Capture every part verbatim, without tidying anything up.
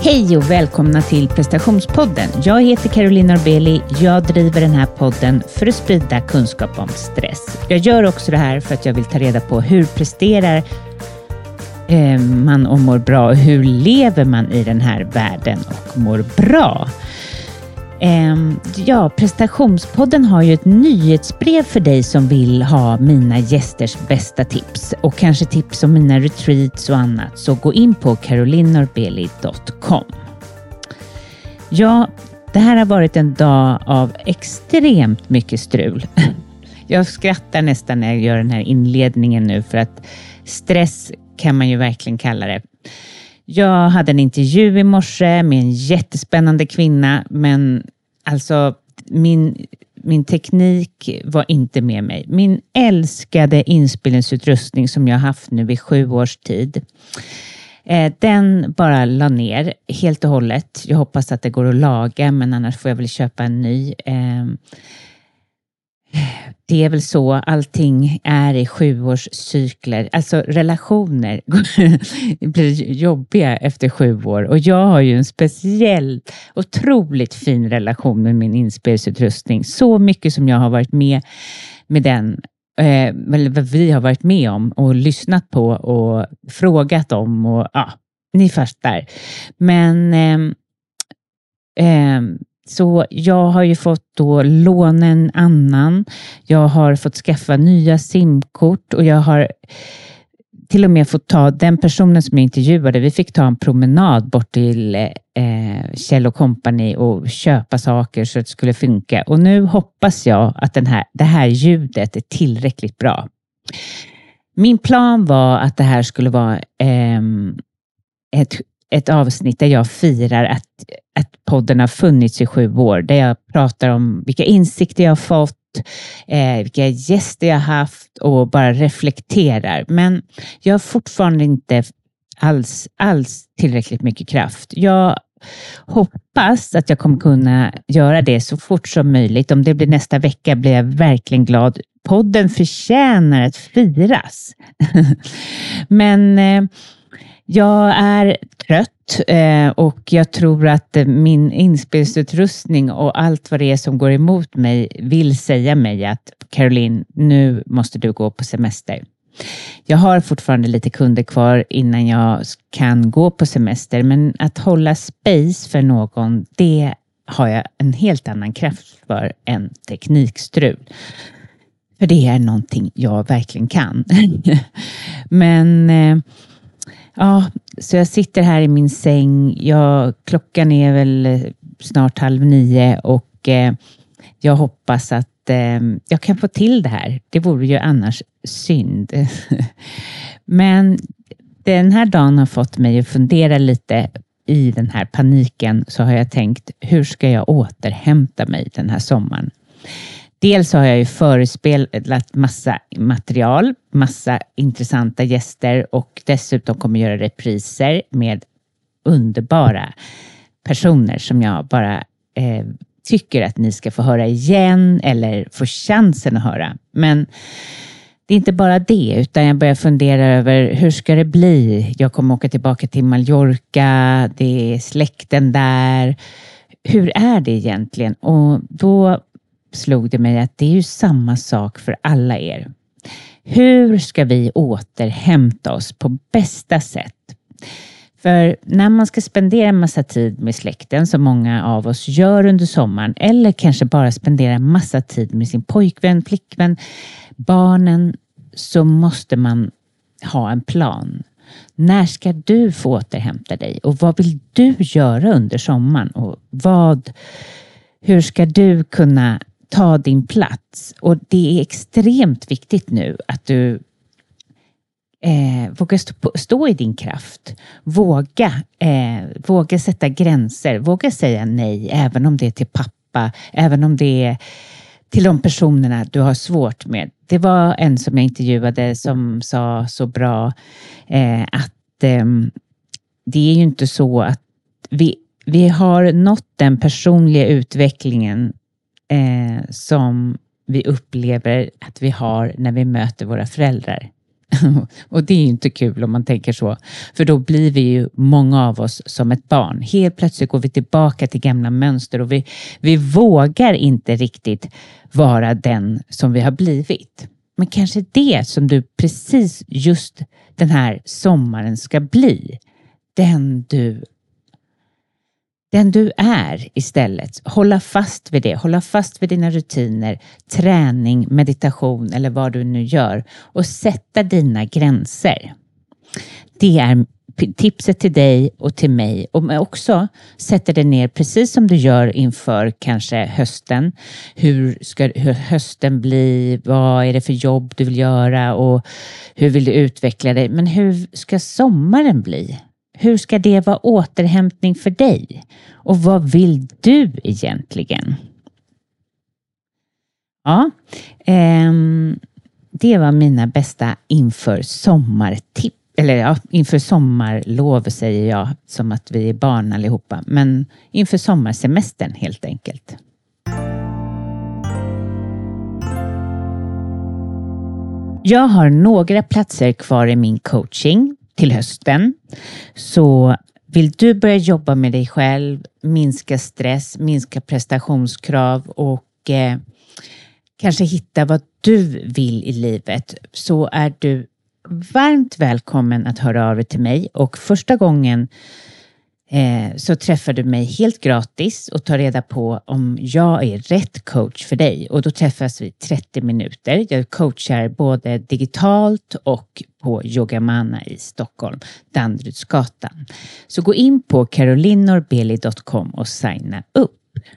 Hej och välkomna till prestationspodden. Jag heter Caroline Norbeli. Jag driver den här podden för att sprida kunskap om stress. Jag gör också det här för att jag vill ta reda på hur presterar eh, man och mår bra. Och hur lever man i den här världen och mår bra. Eh, ja, prestationspodden har ju ett nyhetsbrev för dig som vill ha mina gästers bästa tips. Och kanske tips om mina retreats och annat. Så gå in på caroline norbeli punkt com. Ja, det här har varit en dag av extremt mycket strul. Jag skrattar nästan när jag gör den här inledningen nu för att stress kan man ju verkligen kalla det. Jag hade en intervju i morse med en jättespännande kvinna, men alltså min, min teknik var inte med mig. Min älskade inspelningsutrustning som jag haft nu i sju års tid, eh, den bara la ner helt och hållet. Jag hoppas att det går att laga, men annars får jag väl köpa en ny. Eh, Det är väl så, allting är i sjuårscykler. Alltså relationer blir jobbiga efter sju år. Och jag har ju en speciell, otroligt fin relation med min inspelningsutrustning. Så mycket som jag har varit med med den, eh, eller vad vi har varit med om och lyssnat på och frågat om. Och ja, ni fattar. Men eh, eh, Så jag har ju fått då låna en annan. Jag har fått skaffa nya simkort och jag har till och med fått ta den personen som jag intervjuade. Vi fick ta en promenad bort till eh, Kjell och Company och köpa saker så att det skulle funka. Och nu hoppas jag att den här, det här ljudet är tillräckligt bra. Min plan var att det här skulle vara eh, ett ett avsnitt där jag firar att, att podden har funnits i sju år. Där jag pratar om vilka insikter jag har fått, eh, vilka gäster jag har haft och bara reflekterar. Men jag har fortfarande inte alls, alls tillräckligt mycket kraft. Jag hoppas att jag kommer kunna göra det så fort som möjligt. Om det blir nästa vecka blir jag verkligen glad. Podden förtjänar att firas. Men Eh, jag är trött eh, och jag tror att min inspelningsutrustning och allt vad det är som går emot mig vill säga mig att Caroline, nu måste du gå på semester. Jag har fortfarande lite kunder kvar innan jag kan gå på semester, men att hålla space för någon, det har jag en helt annan kraft för än teknikstrul. För det är någonting jag verkligen kan. Men Eh, Ja, så jag sitter här i min säng. Jag, klockan är väl snart halv nio och eh, jag hoppas att eh, jag kan få till det här. Det vore ju annars synd. Men den här dagen har fått mig att fundera lite i den här paniken. Så har jag tänkt, hur ska jag återhämta mig den här sommaren? Dels har jag ju förespelat massa material, massa intressanta gäster och dessutom kommer jag göra repriser med underbara personer som jag bara eh, tycker att ni ska få höra igen eller få chansen att höra. Men det är inte bara det, utan jag börjar fundera över hur ska det bli? Jag kommer åka tillbaka till Mallorca, det är släkten där. Hur är det egentligen? Och då slog det mig att det är ju samma sak för alla er. Hur ska vi återhämta oss på bästa sätt? För när man ska spendera en massa tid med släkten, som många av oss gör under sommaren, eller kanske bara spendera en massa tid med sin pojkvän, flickvän, barnen, så måste man ha en plan. När ska du få återhämta dig? Och vad vill du göra under sommaren? Och vad, hur ska du kunna ta din plats? Och det är extremt viktigt nu att du eh, vågar stå, stå i din kraft. Våga, eh, våga sätta gränser. Våga säga nej, även om det är till pappa. Även om det är till de personerna du har svårt med. Det var en som jag intervjuade som sa så bra eh, att eh, det är ju inte så att vi, vi har nått den personliga utvecklingen eh, som vi upplever att vi har när vi möter våra föräldrar. Och det är ju inte kul om man tänker så. För då blir vi ju många av oss som ett barn. Helt plötsligt går vi tillbaka till gamla mönster och vi, vi vågar inte riktigt vara den som vi har blivit. Men kanske det som du precis just den här sommaren ska bli. Den du Den du är istället. Hålla fast vid det. Hålla fast vid dina rutiner, träning, meditation eller vad du nu gör. Och sätta dina gränser. Det är tipset till dig och till mig. Och också sätta det ner precis som du gör inför kanske hösten. Hur ska hur hösten bli? Vad är det för jobb du vill göra? Och hur vill du utveckla dig? Men hur ska sommaren bli? Hur ska det vara återhämtning för dig? Och vad vill du egentligen? Ja, eh, det var mina bästa inför sommartips. Eller ja, inför sommarlov säger jag som att vi är barn allihopa. Men inför sommarsemestern helt enkelt. Jag har några platser kvar i min coaching till hösten. Så vill du börja jobba med dig själv, minska stress, minska prestationskrav och eh, kanske hitta vad du vill i livet, så är du varmt välkommen att höra av dig till mig. Och första gången eh, så träffar du mig helt gratis och tar reda på om jag är rätt coach för dig. Och då träffas vi trettio minuter. Jag coachar både digitalt och på Yogamana i Stockholm, Danderydsgatan. Så gå in på caroline norbeli dot com och signa upp.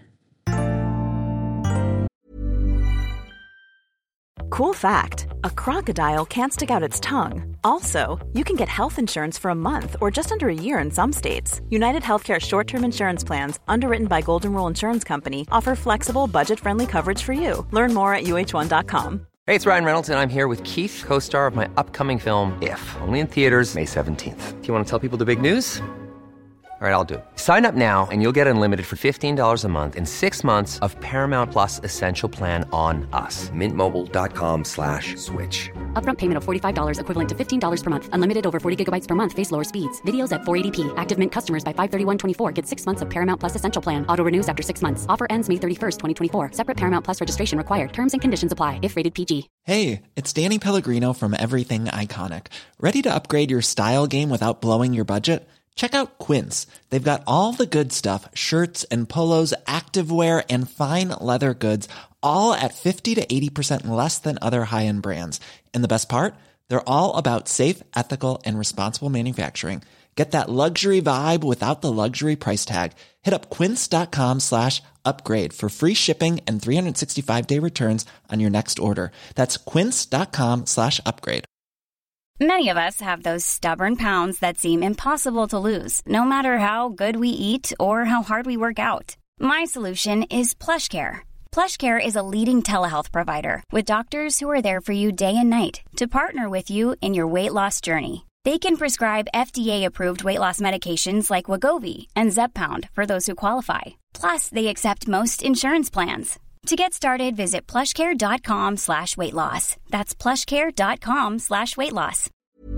Cool fact, a crocodile can't stick out its tongue. Also, you can get health insurance for a month or just under a year in some states. United Healthcare short-term insurance plans, underwritten by Golden Rule Insurance Company, offer flexible, budget-friendly coverage for you. Learn more at U H one dot com. Hey, it's Ryan Reynolds, and I'm here with Keith, co-star of my upcoming film, If, only in theaters May seventeenth. Do you want to tell people the big news? All right, I'll do it. Sign up now and you'll get unlimited for fifteen dollars a month and six months of Paramount Plus Essential Plan on us. Mint Mobile dot com slash switch. Upfront payment of forty-five dollars equivalent to fifteen dollars per month. Unlimited over forty gigabytes per month. Face lower speeds. Videos at four eighty p. Active Mint customers by five thirty-one twenty-four get six months of Paramount Plus Essential Plan. Auto renews after six months. Offer ends May thirty-first, twenty twenty-four. Separate Paramount Plus registration required. Terms and conditions apply if rated P G. Hey, it's Danny Pellegrino from Everything Iconic. Ready to upgrade your style game without blowing your budget? Check out Quince. They've got all the good stuff, shirts and polos, activewear, and fine leather goods, all at fifty to eighty percent less than other high-end brands. And the best part? They're all about safe, ethical, and responsible manufacturing. Get that luxury vibe without the luxury price tag. Hit up quince.com slash upgrade for free shipping and three sixty-five day returns on your next order. That's quince.com slash upgrade. Many of us have those stubborn pounds that seem impossible to lose, no matter how good we eat or how hard we work out. My solution is PlushCare. PlushCare is a leading telehealth provider with doctors who are there for you day and night to partner with you in your weight loss journey. They can prescribe F D A-approved weight loss medications like Wegovy and Zepbound for those who qualify. Plus, they accept most insurance plans. To get started, visit plushcare.com slash weight loss. That's plushcare.com slash weight loss.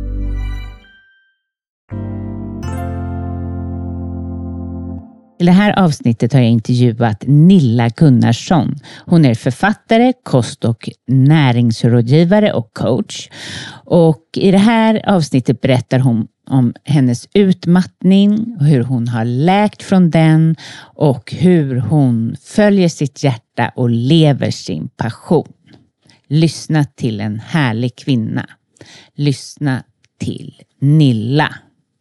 I det här avsnittet har jag intervjuat Nilla Gunnarsson. Hon är författare, kost- och näringsrådgivare och coach. Och i det här avsnittet berättar hon om hennes utmattning och hur hon har läkt från den och hur hon följer sitt hjärta och lever sin passion. Lyssna till en härlig kvinna. Lyssna till Nilla.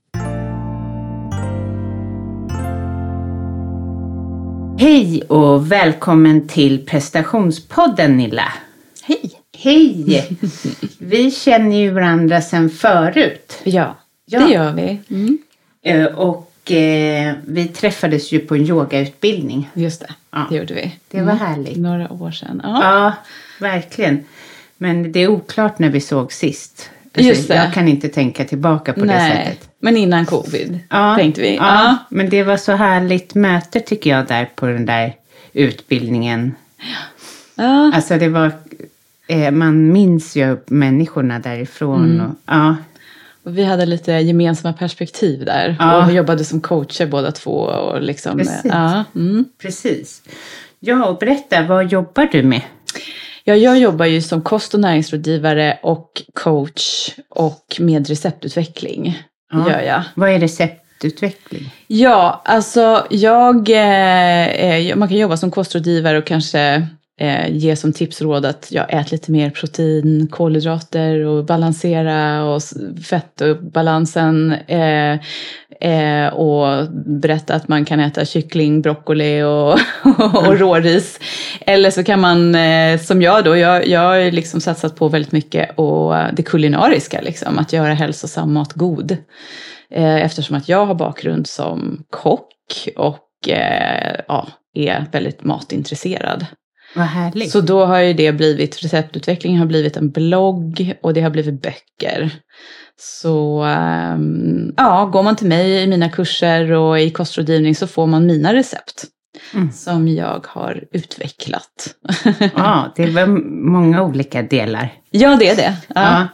Hej och välkommen till prestationspodden, Nilla. Hej. Hej. Vi känner ju varandra sedan förut. Ja, ja. det gör vi. Mm. Och eh, vi träffades ju på en yogautbildning. Just det, ja. det gjorde vi. Det var mm. härligt. Några år sedan. Ja. ja, verkligen. Men det är oklart när vi såg sist. Alltså, Just det. Jag kan inte tänka tillbaka på Nej, det sättet. Men innan covid ja, tänkte vi. Ja, ja, men det var så härligt möte tycker jag där på den där utbildningen. Ja. Alltså det var eh, man minns ju människorna därifrån. Mm. Och, ja. Och vi hade lite gemensamma perspektiv där. Ja. Och vi jobbade som coacher båda två. Och liksom, Precis. Ja, mm. Precis. Ja, och berätta, vad jobbar du med? Ja, jag jobbar ju som kost- och näringsrådgivare och coach och med receptutveckling. Ja. Gör jag. Vad är receptutveckling? Ja, alltså jag, eh, man kan jobba som kostrådgivare och kanske eh, ge som tipsråd att jag äter lite mer protein, kolhydrater och balansera och fett och balansen. Eh, eh, och berätta att man kan äta kyckling, broccoli och, och råris. Eller så kan man, eh, som jag då, jag, jag har liksom satsat på väldigt mycket och det kulinariska, liksom, att göra hälsosam mat god. Eftersom att jag har bakgrund som kock och eh, ja, är väldigt matintresserad. Vad härligt. Så då har ju det blivit, receptutvecklingen har blivit en blogg och det har blivit böcker. Så ähm, ja, går man till mig i mina kurser och i kostrådgivning så får man mina recept. Mm. Som jag har utvecklat. Ja, det var många olika delar. Ja, det är det. Ja. Ja.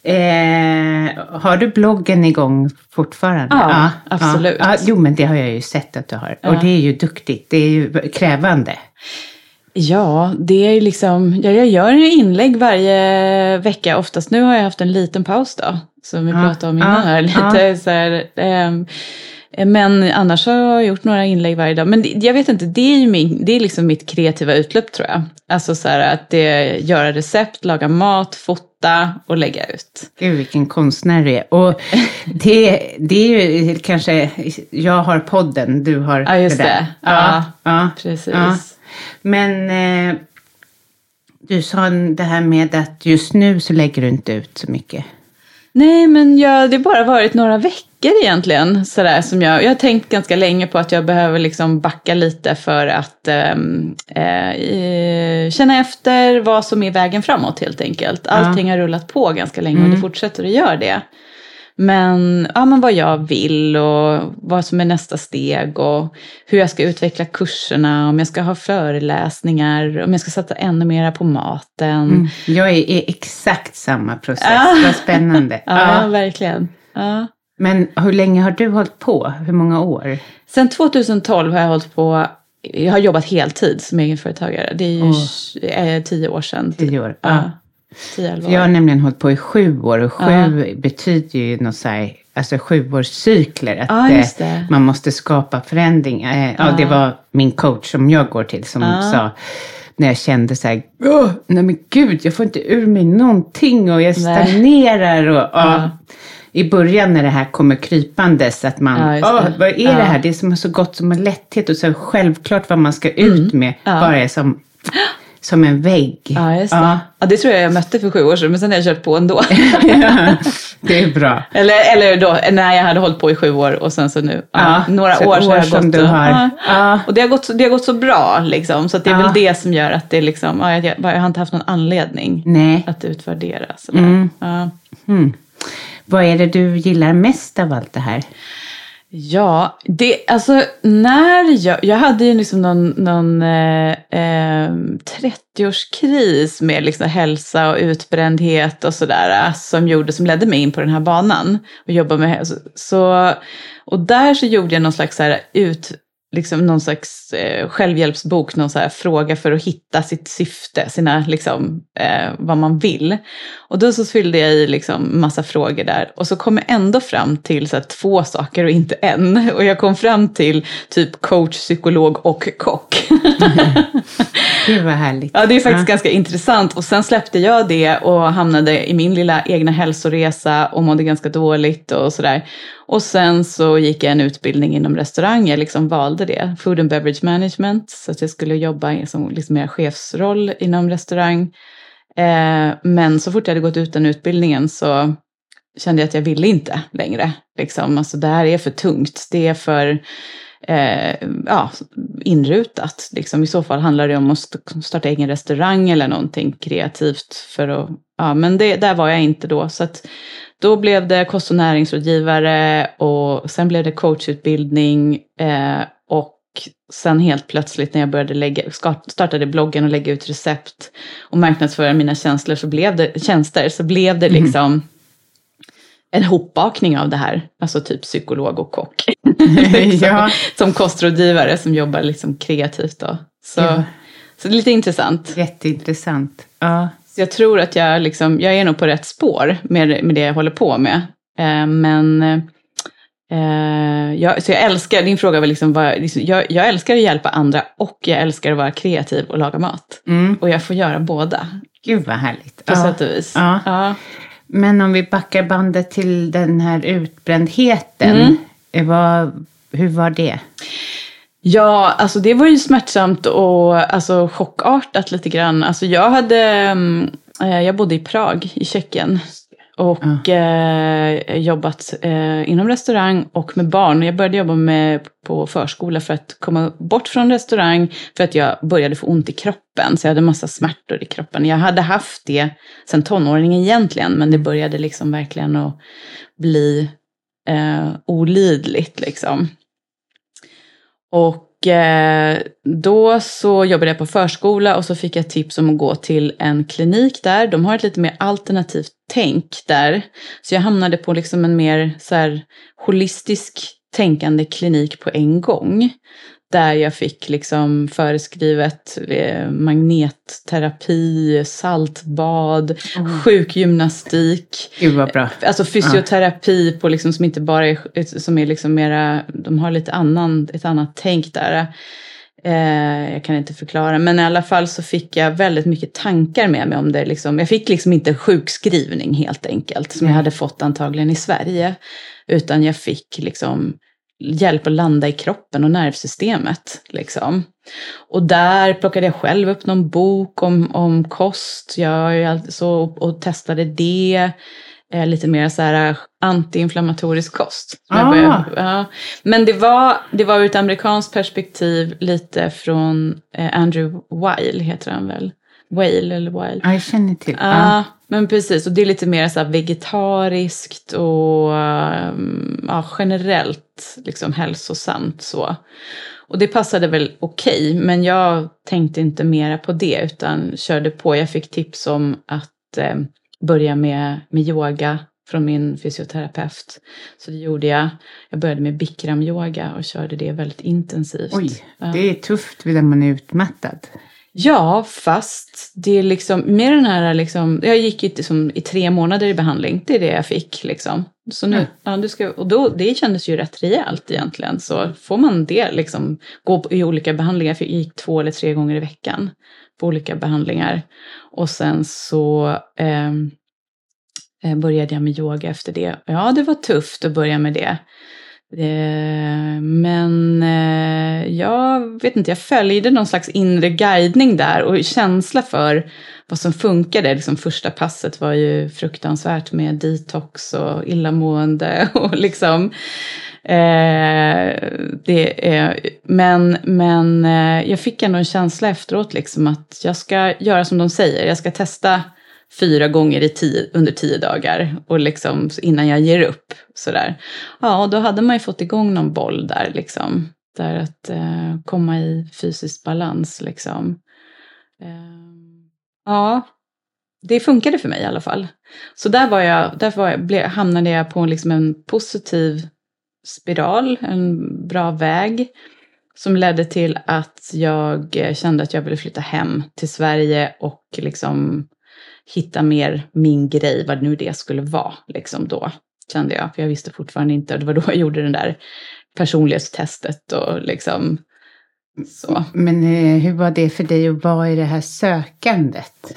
Eh, har du bloggen igång fortfarande? Ja, ja absolut. Ja, jo, men det har jag ju sett att du har. Ja. Och det är ju duktigt. Det är ju krävande. Ja, det är ju liksom, jag gör en inlägg varje vecka. Oftast nu har jag haft en liten paus då. Som vi ja. pratade om innan ja. här. Lite ja. så här, eh, men annars har jag gjort några inlägg varje dag. Men jag vet inte, det är ju min, det är liksom mitt kreativa utlopp, tror jag. Alltså så här att det, göra recept, laga mat, fota och lägga ut. Gud, vilken konstnär du är. Och det, det är ju kanske, jag har podden, du har ja, just det där. Det. Ja, ja, precis. Ja. Men eh, du sa det här med att just nu så lägger du inte ut så mycket. Nej, men jag, det har bara varit några veckor egentligen. Sådär, som jag, jag har tänkt ganska länge på att jag behöver liksom backa lite för att eh, eh, känna efter vad som är vägen framåt helt enkelt. Allting ja. har rullat på ganska länge mm. och det fortsätter att göra det. Men, ja, men vad jag vill och vad som är nästa steg och hur jag ska utveckla kurserna, om jag ska ha föreläsningar, om jag ska sätta ännu mera på maten. Mm. Jag är i exakt samma process, ah. vad spännande. Ja, ja, verkligen. Ja. Men hur länge har du hållit på? Hur många år? Sen tjugohundratolv har jag hållit på, jag har jobbat heltid som egenföretagare. Det är ju oh. tio år sedan. Tio år, ja. ja. För jag har nämligen hållit på i sju år och sju ja. betyder ju något så här, alltså sjuårscykler. Att ja, det, man måste skapa förändring. Ja. Ja, det var min coach som jag går till som ja. sa, när jag kände så här, åh, nej men gud, jag får inte ur mig någonting och jag stagnerar. Och, och, ja. I början när det här kommer krypandes, att man, ja, åh, vad är ja. det här? Det är som så gott som en lätthet och så självklart vad man ska ut mm. med, ja. bara är som... Som en vägg. Ja, just det. Ja. Ja, det tror jag jag mötte för sju år sedan. Men sen har jag kört på ändå. Ja, det är bra. Eller, eller då, när jag hade hållit på i sju år. Och sen så nu. Ja, ja, några så år så har jag gått. Du har. Ja. Ja. Och det har, gått, det har gått så bra. Liksom, så att det är ja. väl det som gör att det liksom. Ja, jag, jag har inte haft någon anledning. Nej. Att utvärdera. Mm. Ja. Mm. Vad är det du gillar mest av allt det här? Ja, det, alltså när jag, jag hade ju liksom någon, någon eh, eh, trettioårskris med liksom hälsa och utbrändhet och sådär som gjorde, som ledde mig in på den här banan och jobba med, så, och där så gjorde jag någon slags så här ut, liksom någon slags eh, självhjälpsbok, någon så här fråga för att hitta sitt syfte, sina liksom, eh, vad man vill. Och då så fyllde jag i liksom massa frågor där. Och så kom jag ändå fram till så här, två saker och inte en. Och jag kom fram till typ coach, psykolog och kock. Det var härligt. Ja, det är faktiskt ja. ganska intressant. Och sen släppte jag det och hamnade i min lilla egna hälsoresa och mådde ganska dåligt och sådär. Och sen så gick jag en utbildning inom restaurang. Jag liksom valde det. Food and beverage management. Så att jag skulle jobba som liksom mer chefsroll inom restaurang. Eh, men så fort jag hade gått ut den utbildningen så kände jag att jag ville inte längre. Liksom. Alltså det här är för tungt. Det är för eh, ja, inrutat. Liksom. I så fall handlar det om att starta egen restaurang eller någonting kreativt. För att, ja, men det, där var jag inte då. Så att då blev det kost- och näringsrådgivare och sen blev det coachutbildning eh, och sen helt plötsligt när jag började lägga, startade bloggen och lägga ut recept och marknadsföra mina tjänster så blev det, tjänster, så blev det liksom mm. en hopbakning av det här. Alltså typ psykolog och kock. liksom, ja. Som kostrådgivare som jobbar liksom kreativt då. Så, ja. så det är lite intressant. Jätteintressant. Ja. Så jag tror att jag, liksom, jag är nog på rätt spår med, med det jag håller på med. Eh, men... Uh, jag, så jag älskar, din fråga var liksom, vad, liksom jag, jag älskar att hjälpa andra och jag älskar att vara kreativ och laga mat. Mm. Och jag får göra båda. Gud vad härligt. På ja. sätt och vis. Ja. Ja. Men om vi backar bandet till den här utbrändheten. Mm. Vad, hur var det? Ja, alltså det var ju smärtsamt och alltså, chockartat lite grann. Alltså jag hade, uh, jag bodde i Prag i Tjeckien. Och ja. eh, jobbat eh, inom restaurang och med barn. Jag började jobba med, på förskola för att komma bort från restaurang. För att jag började få ont i kroppen. Så jag hade massa smärtor i kroppen. Jag hade haft det sedan tonåringen egentligen. Men det började liksom verkligen att bli eh, olidligt liksom. Och då så jobbade jag på förskola och så fick jag tips om att gå till en klinik där. De har ett lite mer alternativt tänk där. Så jag hamnade på liksom en mer så här holistisk tänkande klinik på en gång. Där jag fick liksom föreskrivet eh, magnetterapi, saltbad, mm. sjukgymnastik. Gud vad bra. Alltså fysioterapi ja. på liksom som inte bara är, som är liksom mera, de har lite annan, ett annat tänk där. Eh, jag kan inte förklara, men i alla fall så fick jag väldigt mycket tankar med mig om det. Liksom. Jag fick liksom inte sjukskrivning helt enkelt, som mm. jag hade fått antagligen i Sverige. Utan jag fick liksom hjälp att landa i kroppen och nervsystemet. Liksom. Och där plockade jag själv upp någon bok om, om kost. Jag alltså, och testade det. Eh, lite mer så här antiinflammatorisk kost. Ah. Började, ja. Men det var, det var ur ett amerikanskt perspektiv lite från eh, Andrew Weil heter han väl. Weil eller Weil. Ja, jag känner till. Ja, ah. Men precis. Och det är lite mer så här vegetariskt och ja, generellt liksom hälsosamt så. Och det passade väl okej, okay, men jag tänkte inte mera på det utan körde på. Jag fick tips om att eh, börja med, med yoga från min fysioterapeut. Så det gjorde jag. Jag började med Bikram-yoga och körde det väldigt intensivt. Oj, det är tufft när man är utmattad. Ja, fast det är liksom med den här liksom, jag gick ju liksom i tre månader i behandling. Det är det jag fick liksom. Så nu, mm. ja, du ska, och då, det kändes ju rätt rejält egentligen. Så får man det liksom, gå i olika behandlingar. Jag gick två eller tre gånger i veckan på olika behandlingar. Och sen så eh, började jag med yoga efter det. Ja, det var tufft att börja med det. Eh, men eh, jag vet inte, jag följde någon slags inre guidning där och känsla för vad som funkade. Liksom första passet var ju fruktansvärt med detox och illamående och liksom eh, det, eh, men, men eh, jag fick ändå en känsla efteråt liksom att jag ska göra som de säger, jag ska testa fyra gånger i tio, under tio dagar och liksom innan jag ger upp sådär. Ja, och då hade man ju fått igång någon boll där liksom, där att eh, komma i fysisk balans liksom. Eh, ja, det funkade för mig i alla fall. Så där var jag, där var jag, blev, hamnade jag på liksom en positiv spiral, en bra väg som ledde till att jag kände att jag ville flytta hem till Sverige och liksom hitta mer min grej, vad nu det skulle vara, liksom då, kände jag. För jag visste fortfarande inte, och det var då jag gjorde den där personlighetstestet och liksom så. Men hur var det för dig att vara i det här sökandet?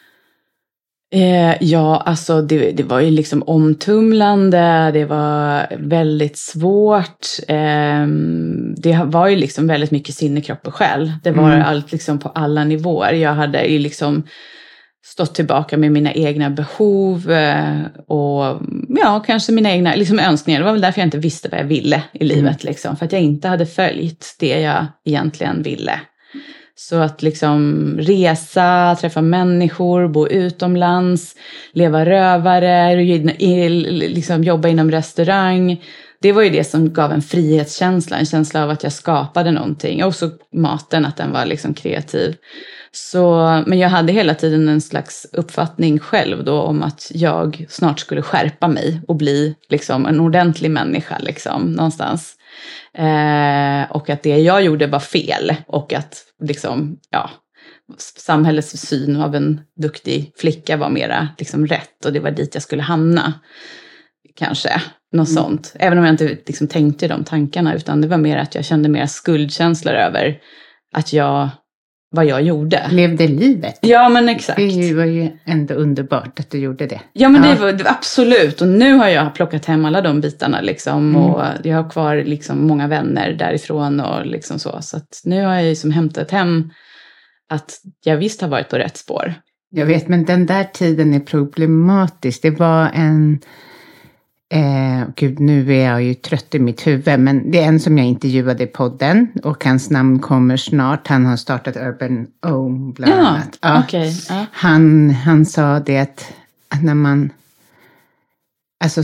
Eh, ja, alltså det, det var ju liksom omtumlande, det var väldigt svårt. Eh, det var ju liksom väldigt mycket sinne, kropp och själ. Det var mm. allt liksom på alla nivåer. Jag hade ju liksom stått tillbaka med mina egna behov och ja, kanske mina egna liksom önskningar. Det var väl därför jag inte visste vad jag ville i livet. Mm. Liksom, för att jag inte hade följt det jag egentligen ville. Så att liksom resa, träffa människor, bo utomlands, leva rövare, liksom jobba inom restaurang. det var ju det som gav en frihetskänsla, en känsla av att jag skapade någonting. Och så maten, att den var liksom kreativ. Så, men jag hade hela tiden en slags uppfattning själv då om att jag snart skulle skärpa mig och bli liksom en ordentlig människa liksom, någonstans. Eh, och att det jag gjorde var fel och att liksom, ja, samhällets syn av en duktig flicka var mera liksom rätt och det var dit jag skulle hamna. Kanske, något mm. sånt. Även om jag inte liksom tänkte de tankarna, utan det var mer att jag kände mer skuldkänslor över att jag, vad jag gjorde. Levde livet. Ja, men exakt. Det var ju ändå underbart att du gjorde det. Ja, men ja. Det, var, det var absolut. Och nu har jag plockat hem alla de bitarna liksom. Mm. Och jag har kvar liksom många vänner därifrån och liksom så. Så att nu har jag ju som hämtat hem att jag visst har varit på rätt spår. Jag vet, men den där tiden är problematisk. Det var en... Eh, gud, nu är jag ju trött i mitt huvud, men det är en som jag intervjuade i podden och hans namn kommer snart. Han har startat Urban Ohm bland ja, annat. Ja, okay, ja. han, han sa det att, att när man, alltså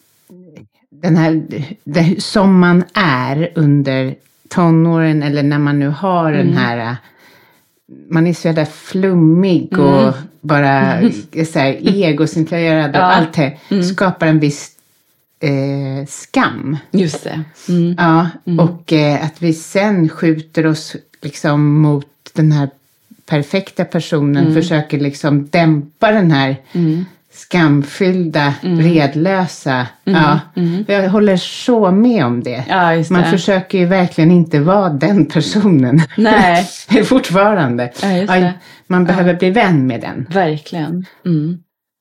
den här, det, som man är under tonåren eller när man nu har mm. den här, man är så jävla flummig och mm. bara mm. så här egocentrerad och ja. allt det mm. skapar en viss Eh, skam. Just det. Mm. Ja, mm. och eh, att vi sen skjuter oss liksom mot den här perfekta personen, mm. försöker liksom dämpa den här mm. skamfyllda, mm. redlösa. Mm. Ja, mm. jag håller så med om det. Ja, just det. Man försöker ju verkligen inte vara den personen. Nej. Fortfarande. Ja, just det. Man behöver ja. bli vän med den. Verkligen. Mm.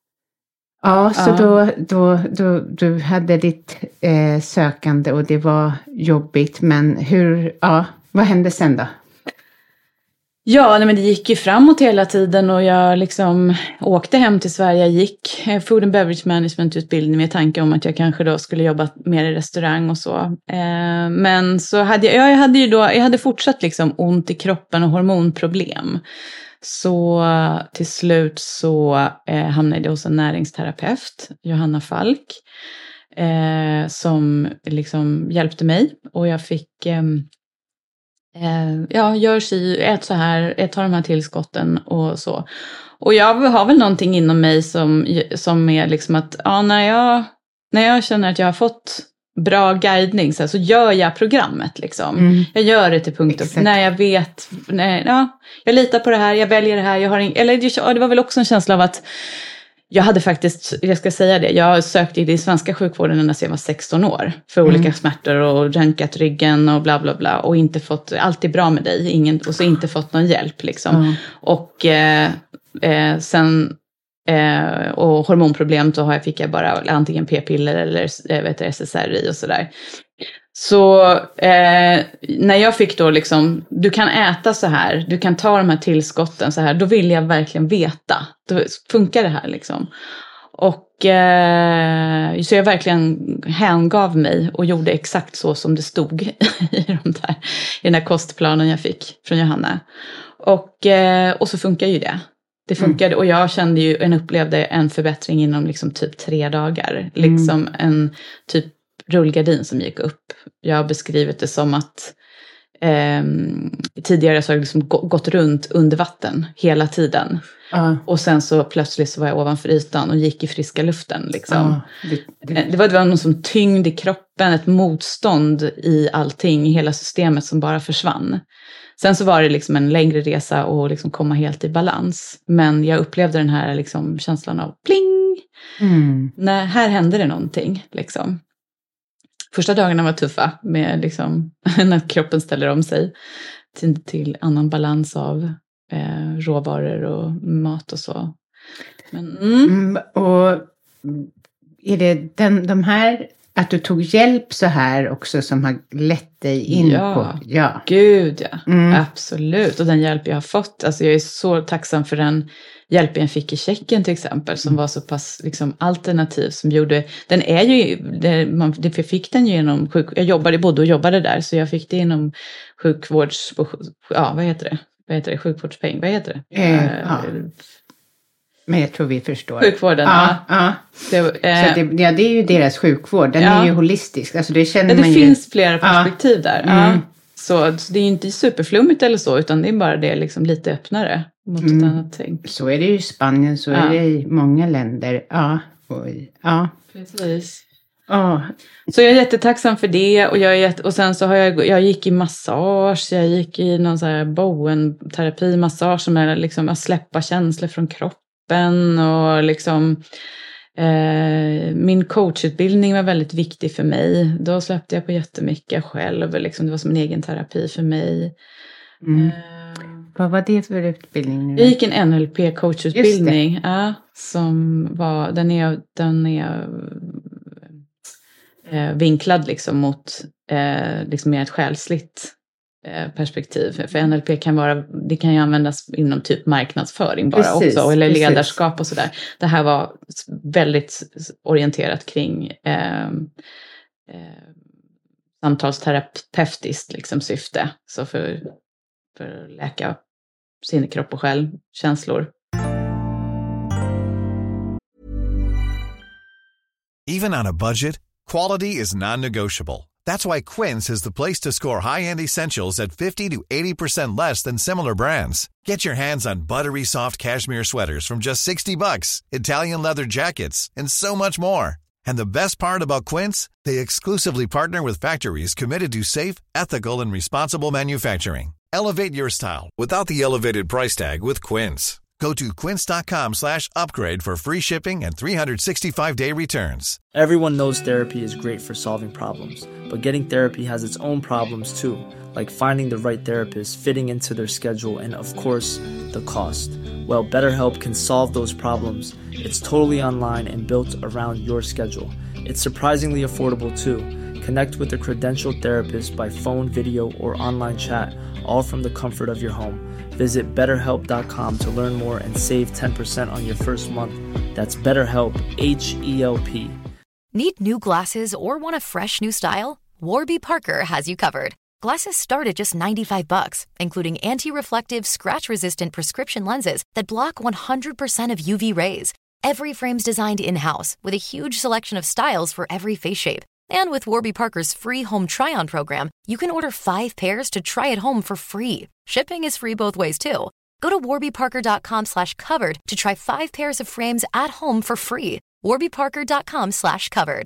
Ja, så ja. Då, då, då du hade ditt eh, sökande och det var jobbigt. Men hur, ja, vad hände sen då? Ja, nej, men det gick ju framåt hela tiden och jag liksom åkte hem till Sverige. Jag gick Food and Beverage Management-utbildning med tanke om att jag kanske då skulle jobba mer i restaurang och så. Eh, men så hade jag, jag hade ju då, jag hade fortsatt liksom ont i kroppen och hormonproblem. Så till slut så eh, hamnade jag hos en näringsterapeut, Johanna Falk, eh, som liksom hjälpte mig. Och jag fick, eh, eh, ja, gör si, ät så här, ät ta de här tillskotten och så. Och jag har väl någonting inom mig som, som är liksom att, ja, när jag, när jag känner att jag har fått bra guidning så, här, så gör jag programmet liksom. Mm. Jag gör det till punkt och när jag vet, nej, ja, jag litar på det här, jag väljer det här, jag har in, eller det var väl också en känsla av att jag hade faktiskt, jag ska säga det, jag sökte i den svenska sjukvården ända sedan jag var sexton år för mm. olika smärtor och röntgat ryggen och bla bla bla och inte fått, allt är bra med dig, ingen, och så inte fått någon hjälp liksom. Mm. Och eh, eh, sen Eh, och hormonproblem så har jag, fick jag bara antingen p-piller eller eh, vet du, S S R I och sådär. Så eh, när jag fick då liksom, du kan äta så här, du kan ta de här tillskotten så här, då vill jag verkligen veta, då funkar det här liksom. Och eh, så jag verkligen hängav mig och gjorde exakt så som det stod i, de där, i den här kostplanen jag fick från Johanna. Och, eh, och så funkar ju det. Det funkade, mm. och jag kände ju, en upplevde en förbättring inom liksom typ tre dagar. Mm. Liksom en typ rullgardin som gick upp. Jag har beskrivit det som att eh, tidigare så har jag liksom gått runt under vatten hela tiden. Uh. Och sen så plötsligt så var jag ovanför ytan och gick i friska luften. Liksom. Uh. Det, det... Det, var, det var någon som tyngd i kroppen, ett motstånd i allting, i hela systemet som bara försvann. Sen så var det liksom en längre resa och liksom komma helt i balans. Men jag upplevde den här liksom känslan av pling. Mm. När, här hände det någonting. Liksom. Första dagarna var tuffa. Med liksom, när kroppen ställer om sig. Till, till annan balans av eh, råvaror och mat och så. Men, mm. Mm, och är det den, de här... Att du tog hjälp så här också som har lett dig in ja, på... Ja, gud ja. Mm. Absolut. Och den hjälp jag har fått. Alltså jag är så tacksam för den hjälp jag fick i Tjeckien till exempel. Som mm. var så pass liksom, alternativ. Som gjorde... Den är ju... Det, man, det, jag fick den genom... Sjuk, jag jobbade, bodde och jobbade där. Så jag fick det inom sjukvårds... Ja, vad heter det? Vad heter det? Sjukvårdspeng. Vad heter det? Eh, ja. Men jag tror vi förstår. Sjukvården, ja. ja. Det, eh, Så det, ja, det är ju deras sjukvård. Den ja. är ju holistisk. Alltså det känner ja, det man finns ju. flera perspektiv ja. där. Mm. Ja. Så, så det är ju inte superflummigt eller så, utan det är bara det liksom lite öppnare mot mm. ett annat tänk. Så är det ju i Spanien, så ja. är det i många länder. Ja, och, ja. Precis. Ja. Så jag är jättetacksam för det, och, jag är jätte, och sen så har jag, jag gick i massage, jag gick i någon så här Bowen-terapi, massage som är liksom att släppa känslor från kroppen, och liksom eh, min coachutbildning var väldigt viktig för mig. Då släppte jag på jättemycket själv, liksom, det var som en egen terapi för mig. Mm. Eh, Vad var det för utbildning nu? Jag gick en N L P-coachutbildning, ja, som var, den är, den är eh, vinklad liksom mot eh, liksom mer ett själsligt eh, perspektiv. För N L P kan vara, det kan ju användas inom typ marknadsföring bara precis, också, eller precis. ledarskap och sådär. Det här var väldigt orienterat kring eh, eh, samtalsterapeutiskt liksom syfte. Så för, för att läka sin kropp och själ, känslor. Even on a budget, quality is non-negotiable. That's why Quince is the place to score high-end essentials at fifty to eighty percent less than similar brands. Get your hands on buttery soft cashmere sweaters from just sixty bucks, Italian leather jackets, and so much more. And the best part about Quince, they exclusively partner with factories committed to safe, ethical, and responsible manufacturing. Elevate your style without the elevated price tag with Quince. Go to quince.com slash upgrade for free shipping and three sixty-five day returns. Everyone knows therapy is great for solving problems, but getting therapy has its own problems too, like finding the right therapist, fitting into their schedule, and of course, the cost. Well, BetterHelp can solve those problems. It's totally online and built around your schedule. It's surprisingly affordable too. Connect with a credentialed therapist by phone, video, or online chat, all from the comfort of your home. Visit better help dot com to learn more and save ten percent on your first month. That's BetterHelp, H E L P. Need new glasses or want a fresh new style? Warby Parker has you covered. Glasses start at just ninety-five bucks, including anti-reflective, scratch-resistant prescription lenses that block one hundred percent of U V rays. Every frame's designed in-house with a huge selection of styles for every face shape. And with Warby Parker's free home try-on program, you can order five pairs to try at home for free. Shipping is free both ways too. Go to warby parker dot com slash covered to try five pairs of frames at home for free. warby parker dot com slash covered.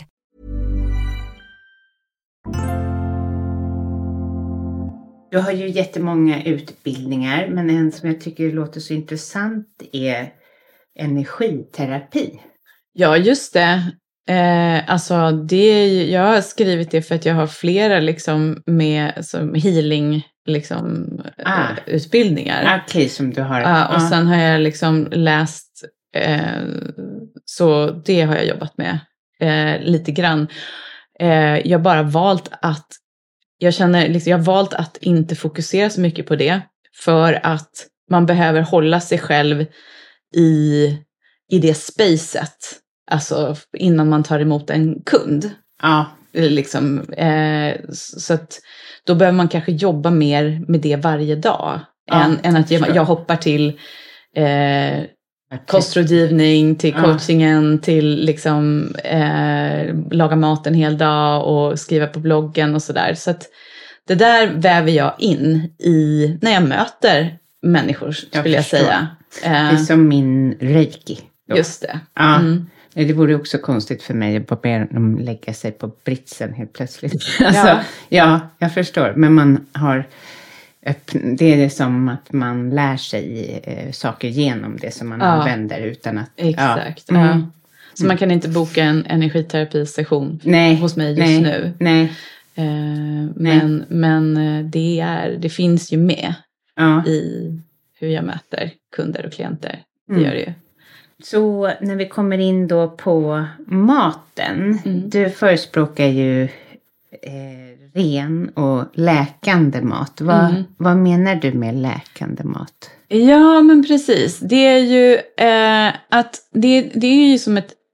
Du har ju jättemånga utbildningar, men en som jag tycker låter så intressant är energiterapi. Ja, just det. Eh, alltså det, jag har skrivit det för att jag har flera liksom med som healing liksom ah. eh, utbildningar. Okej, okay, som du har. Ah, och ah. sen har jag liksom läst, eh, så det har jag jobbat med eh, lite grann. Eh, jag har bara valt att, jag känner liksom, jag har valt att inte fokusera så mycket på det, för att man behöver hålla sig själv i, i det spacet. Alltså innan man tar emot en kund. Ja. Liksom, eh, så att då behöver man kanske jobba mer med det varje dag. Ja, än, än att jag, jag hoppar till eh, kostrådgivning, till coachingen, ja. till liksom eh, laga mat en hel dag och skriva på bloggen och sådär. Så att det där väver jag in i när jag möter människor, skulle jag, jag säga. Eh, det är som min reiki. Då. Just det. Ja. Mm. Det vore också konstigt för mig att be dem lägga sig på britsen helt plötsligt. Alltså, ja. ja, jag förstår. Men man har öppn- det är som att man lär sig eh, saker genom det som man ja. använder utan att... Exakt. Ja. Mm. Ja. Så mm. man kan inte boka en energiterapisession nej, hos mig just nej, nu. Nej. Eh, men, men det, är, det finns ju med ja. i hur jag möter kunder och klienter. Det mm. gör det ju. Så när vi kommer in då på maten. Mm. Du förespråkar ju eh, ren och läkande mat. Vad, mm. vad menar du med läkande mat? Ja, men precis. Det är ju eh, att det, det är ju som ett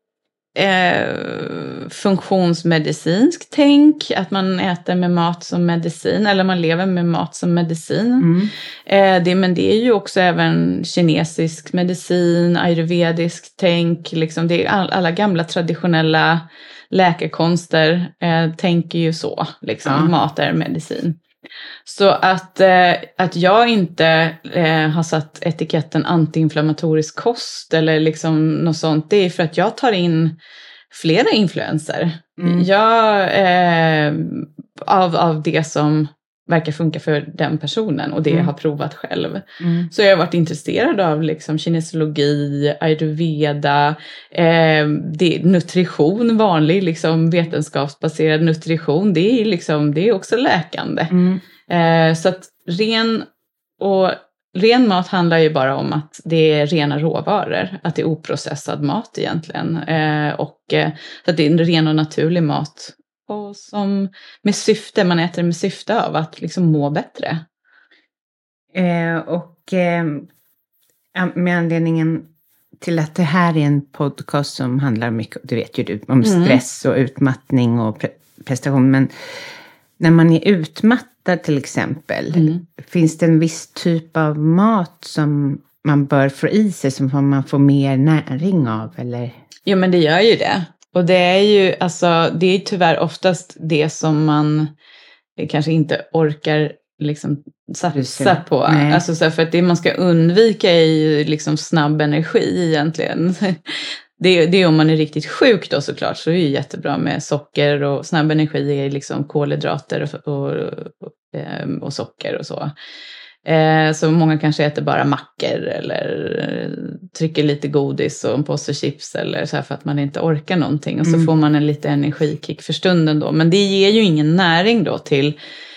eh, funktionsmedicinsk tänk, att man äter med mat som medicin, eller man lever med mat som medicin. Mm. Eh, det, men det är ju också även kinesisk medicin, ayurvedisk tänk, liksom det är all, alla gamla traditionella läkekonster eh, tänker ju så, liksom, ja. mat är medicin. Så att, eh, att jag inte eh, har satt etiketten antiinflammatorisk kost eller liksom något sånt, det är för att jag tar in flera influenser. Mm. Jag, eh, av, av det som verkar funka för den personen och det mm. jag har provat själv. Mm. Så jag har varit intresserad av liksom kinesologi, ayurveda, eh, det, nutrition, vanlig liksom vetenskapsbaserad nutrition. Det är, liksom, det är också läkande. Mm. Eh, så att ren, och ren mat handlar ju bara om att det är rena råvaror. Att det är oprocessad mat egentligen. Eh, och eh, så att det är en ren och naturlig mat. Och som med syfte, man äter med syfte av att liksom må bättre. Eh, och eh, med anledningen till att det här är en podcast som handlar mycket, det vet ju du, om stress och utmattning och pre- prestation. Men när man är utmattad till exempel, mm. finns det en viss typ av mat som man bör få i sig, som man får mer näring av? Eller? Ja, men det gör ju det. Och det är ju, alltså, det är tyvärr oftast det som man kanske inte orkar liksom satsa på. Nej. Alltså så för att det man ska undvika är ju liksom snabb energi egentligen. Det, det är om man är riktigt sjuk då såklart, så är det ju jättebra med socker, och snabb energi är liksom kolhydrater och, och, och, och socker och så. Eh, så många kanske äter bara mackor eller trycker lite godis och en påse chips eller så här för att man inte orkar någonting. Och så mm. får man en lite energikick för stunden då. Men det ger ju ingen näring då till,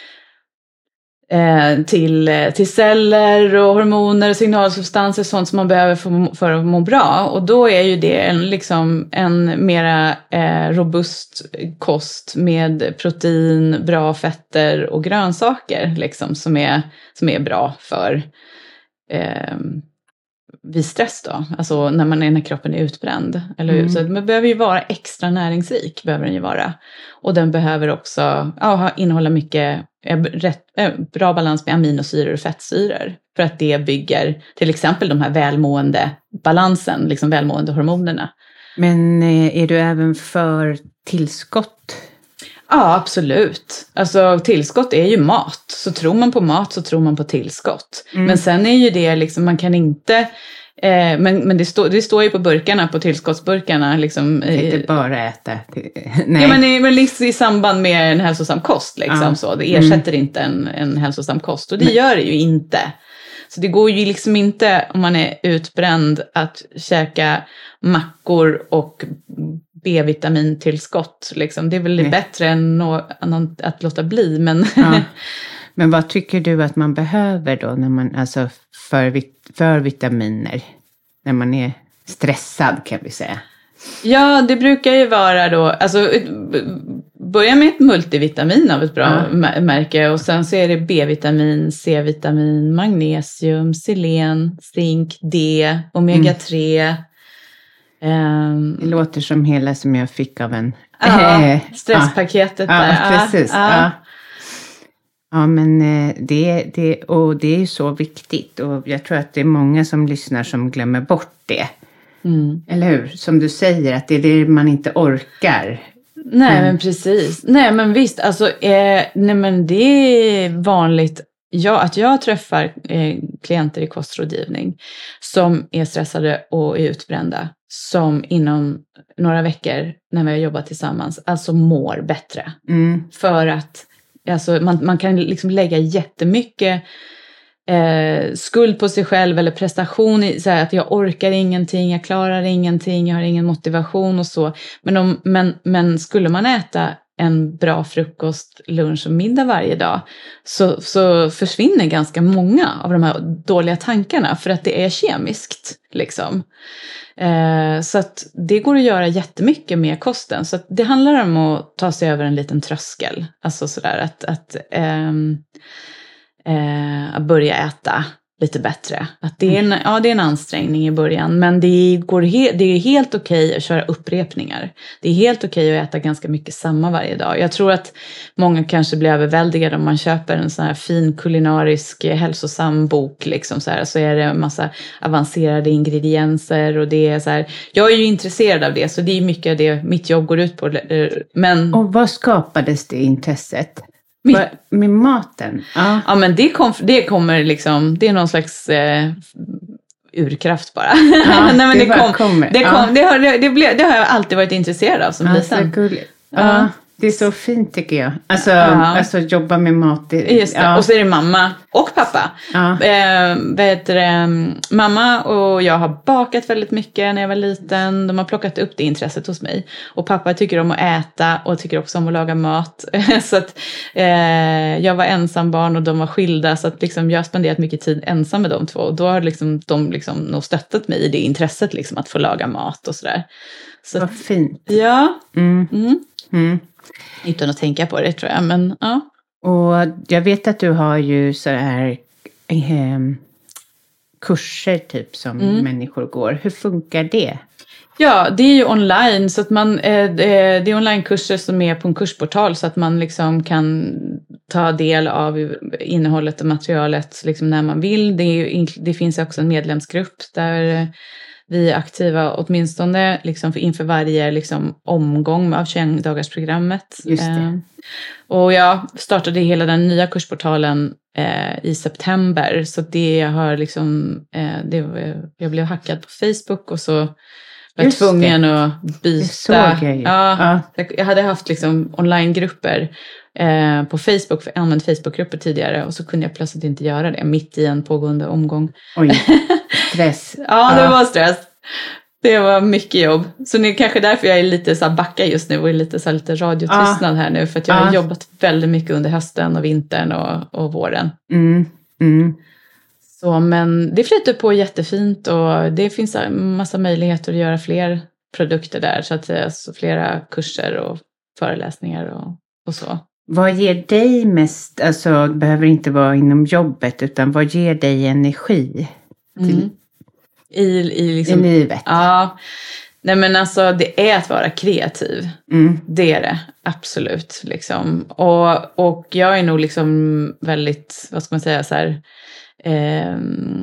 eh, till, till celler och hormoner och signalsubstanser, sånt som man behöver för, för att må bra. Och då är ju det en, liksom, en mera eh, robust kost med protein, bra fetter och grönsaker liksom, som är som är bra för eh, vid stress då. Alltså när man är, när kroppen är utbränd. Eller hur? Mm. Så den behöver ju vara extra näringsrik, behöver den ju vara. Och den behöver också ja, innehålla mycket eh, rätt, eh, bra balans med aminosyror och fettsyror. För att det bygger till exempel de här välmående balansen, liksom välmående hormonerna. Men eh, är du även för tillskott? Ja, absolut. Alltså tillskott är ju mat. Så tror man på mat så tror man på tillskott. Mm. Men sen är ju det liksom, man kan inte, eh, men, men det, stå, det står ju på burkarna, på tillskottsburkarna. Liksom, eh, inte bara äta. Nej. Ja, men, i, men liksom i samband med en hälsosam kost liksom ja. Så. Det ersätter mm. inte en, en hälsosam kost, och det men. Gör det ju inte. Så det går ju liksom inte, om man är utbränd, att käka mackor och B-vitamintillskott. Liksom. Det är väl Nej. Bättre än no- att låta bli. Men, ja. Men vad tycker du att man behöver då, när man, alltså för, vit- för vitaminer, när man är stressad kan vi säga? Ja, det brukar ju vara då, alltså börja med ett multivitamin av ett bra ja. märke, och sen så är det B-vitamin, C-vitamin, magnesium, selen, zink, D, omega tre. Mm. Um, det låter som hela som jag fick av en... Ja, stresspaketet ja. där. Ja, precis. Ja, ja. ja men det, det, och det är ju så viktigt, och jag tror att det är många som lyssnar som glömmer bort det. Mm. Eller hur? Som du säger, att det är det man inte orkar. Nej, mm. men precis. Nej, men visst. Alltså, eh, nej, men det är vanligt ja, att jag träffar eh, klienter i kostrådgivning som är stressade och är utbrända. Som inom några veckor när vi har jobbat tillsammans alltså mår bättre. Mm. För att alltså, man, man kan liksom lägga jättemycket Eh, skuld på sig själv eller prestation i, så här, att jag orkar ingenting, jag klarar ingenting, jag har ingen motivation och så. Men, om, men, men skulle man äta en bra frukost, lunch och middag varje dag, så, så försvinner ganska många av de här dåliga tankarna, för att det är kemiskt liksom. Eh, så att det går att göra jättemycket med kosten. Så att det handlar om att ta sig över en liten tröskel, alltså sådär att, att ehm, Eh, att börja äta lite bättre. Att det är en, ja, det är en ansträngning i början, men det, går he, det är helt okej att köra upprepningar. Det är helt okej att äta ganska mycket samma varje dag. Jag tror att många kanske blir överväldigade om man köper en sån här fin kulinarisk hälsosam bok. Liksom så, här, så är det en massa avancerade ingredienser och det är så här. Jag är ju intresserad av det, så det är mycket av det mitt jobb går ut på. Men... Och vad skapades det intresset? Med, med maten? Ja, ja men det, kom, det kommer liksom, det är någon slags eh, urkraft bara. Ja, Nej, men det, det, kom, kommer. Det, kom, ja. det, har, det, det, det har jag alltid varit intresserad av som ja, liten. Så gulligt. Ja. Ja. Det är så fint tycker jag. Alltså, ja. alltså jobba med mat. Det, Just det. Ja. Och så är det mamma och pappa. Ja. Eh, vet du, mamma och jag har bakat väldigt mycket när jag var liten. De har plockat upp det intresset hos mig. Och pappa tycker om att äta och tycker också om att laga mat. Så att eh, jag var ensam barn och de var skilda. Så att liksom, jag har spenderat mycket tid ensam med de två. Och då har liksom, de liksom nog stöttat mig i det intresset liksom, att få laga mat och sådär. Så vad fint. Ja. Mm. Mm. Mm. Utan att tänka på det tror jag, men ja. Och jag vet att du har ju så här eh, kurser typ som mm. människor går. Hur funkar det? Ja, det är ju online så att man, eh, det är onlinekurser som är på en kursportal så att man liksom kan ta del av innehållet och materialet liksom när man vill. Det, är ju, det finns också en medlemsgrupp där vi är aktiva åtminstone liksom för inför varje liksom omgång av tjugoen-dagarsprogrammet. Just det. Eh, och jag startade hela den nya kursportalen eh, i september. Så det har liksom, eh, det, jag blev hackad på Facebook och så var jag tvungen det. att byta. Det såg jag ju. Ja, ja. Jag hade haft liksom onlinegrupper eh, på Facebook, för jag använt Facebookgrupper tidigare och så kunde jag plötsligt inte göra det mitt i en pågående omgång. Oj, stress. Ja, det ja. var stress. Det var mycket jobb. Så det är kanske därför jag är lite så här backa just nu och är lite så här lite radiotystnad ja. här nu. För att jag ja. har jobbat väldigt mycket under hösten och vintern och, och våren. Mm. Mm. Så, men det flyter på jättefint och det finns en massa möjligheter att göra fler produkter där. Så att alltså, flera kurser och föreläsningar och, och så. Vad ger dig mest, alltså det behöver inte vara inom jobbet, utan vad ger dig energi till, mm. I, i, liksom, i livet? Ja, nej men alltså det är att vara kreativ. Mm. Det är det, absolut. Liksom. Och, och jag är nog liksom väldigt, vad ska man säga, så här, eh,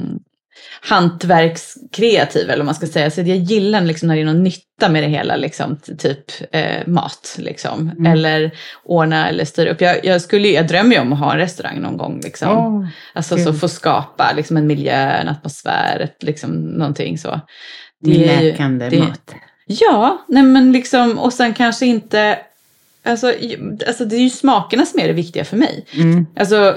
hantverkskreativ eller vad man ska säga. Så jag gillar liksom när det är någon nytta med det hela, liksom, typ eh, mat liksom. Mm. Eller ordna eller styra upp. Jag, jag, skulle, jag drömmer ju om att ha en restaurang någon gång. Liksom. Oh, alltså så få skapa liksom, en miljö, en atmosfär, ett, liksom, någonting så. Det är läkande det, mat. Ja, nej men liksom, och sen kanske inte, alltså, alltså det är ju smakerna som är det viktiga för mig. Mm. Alltså,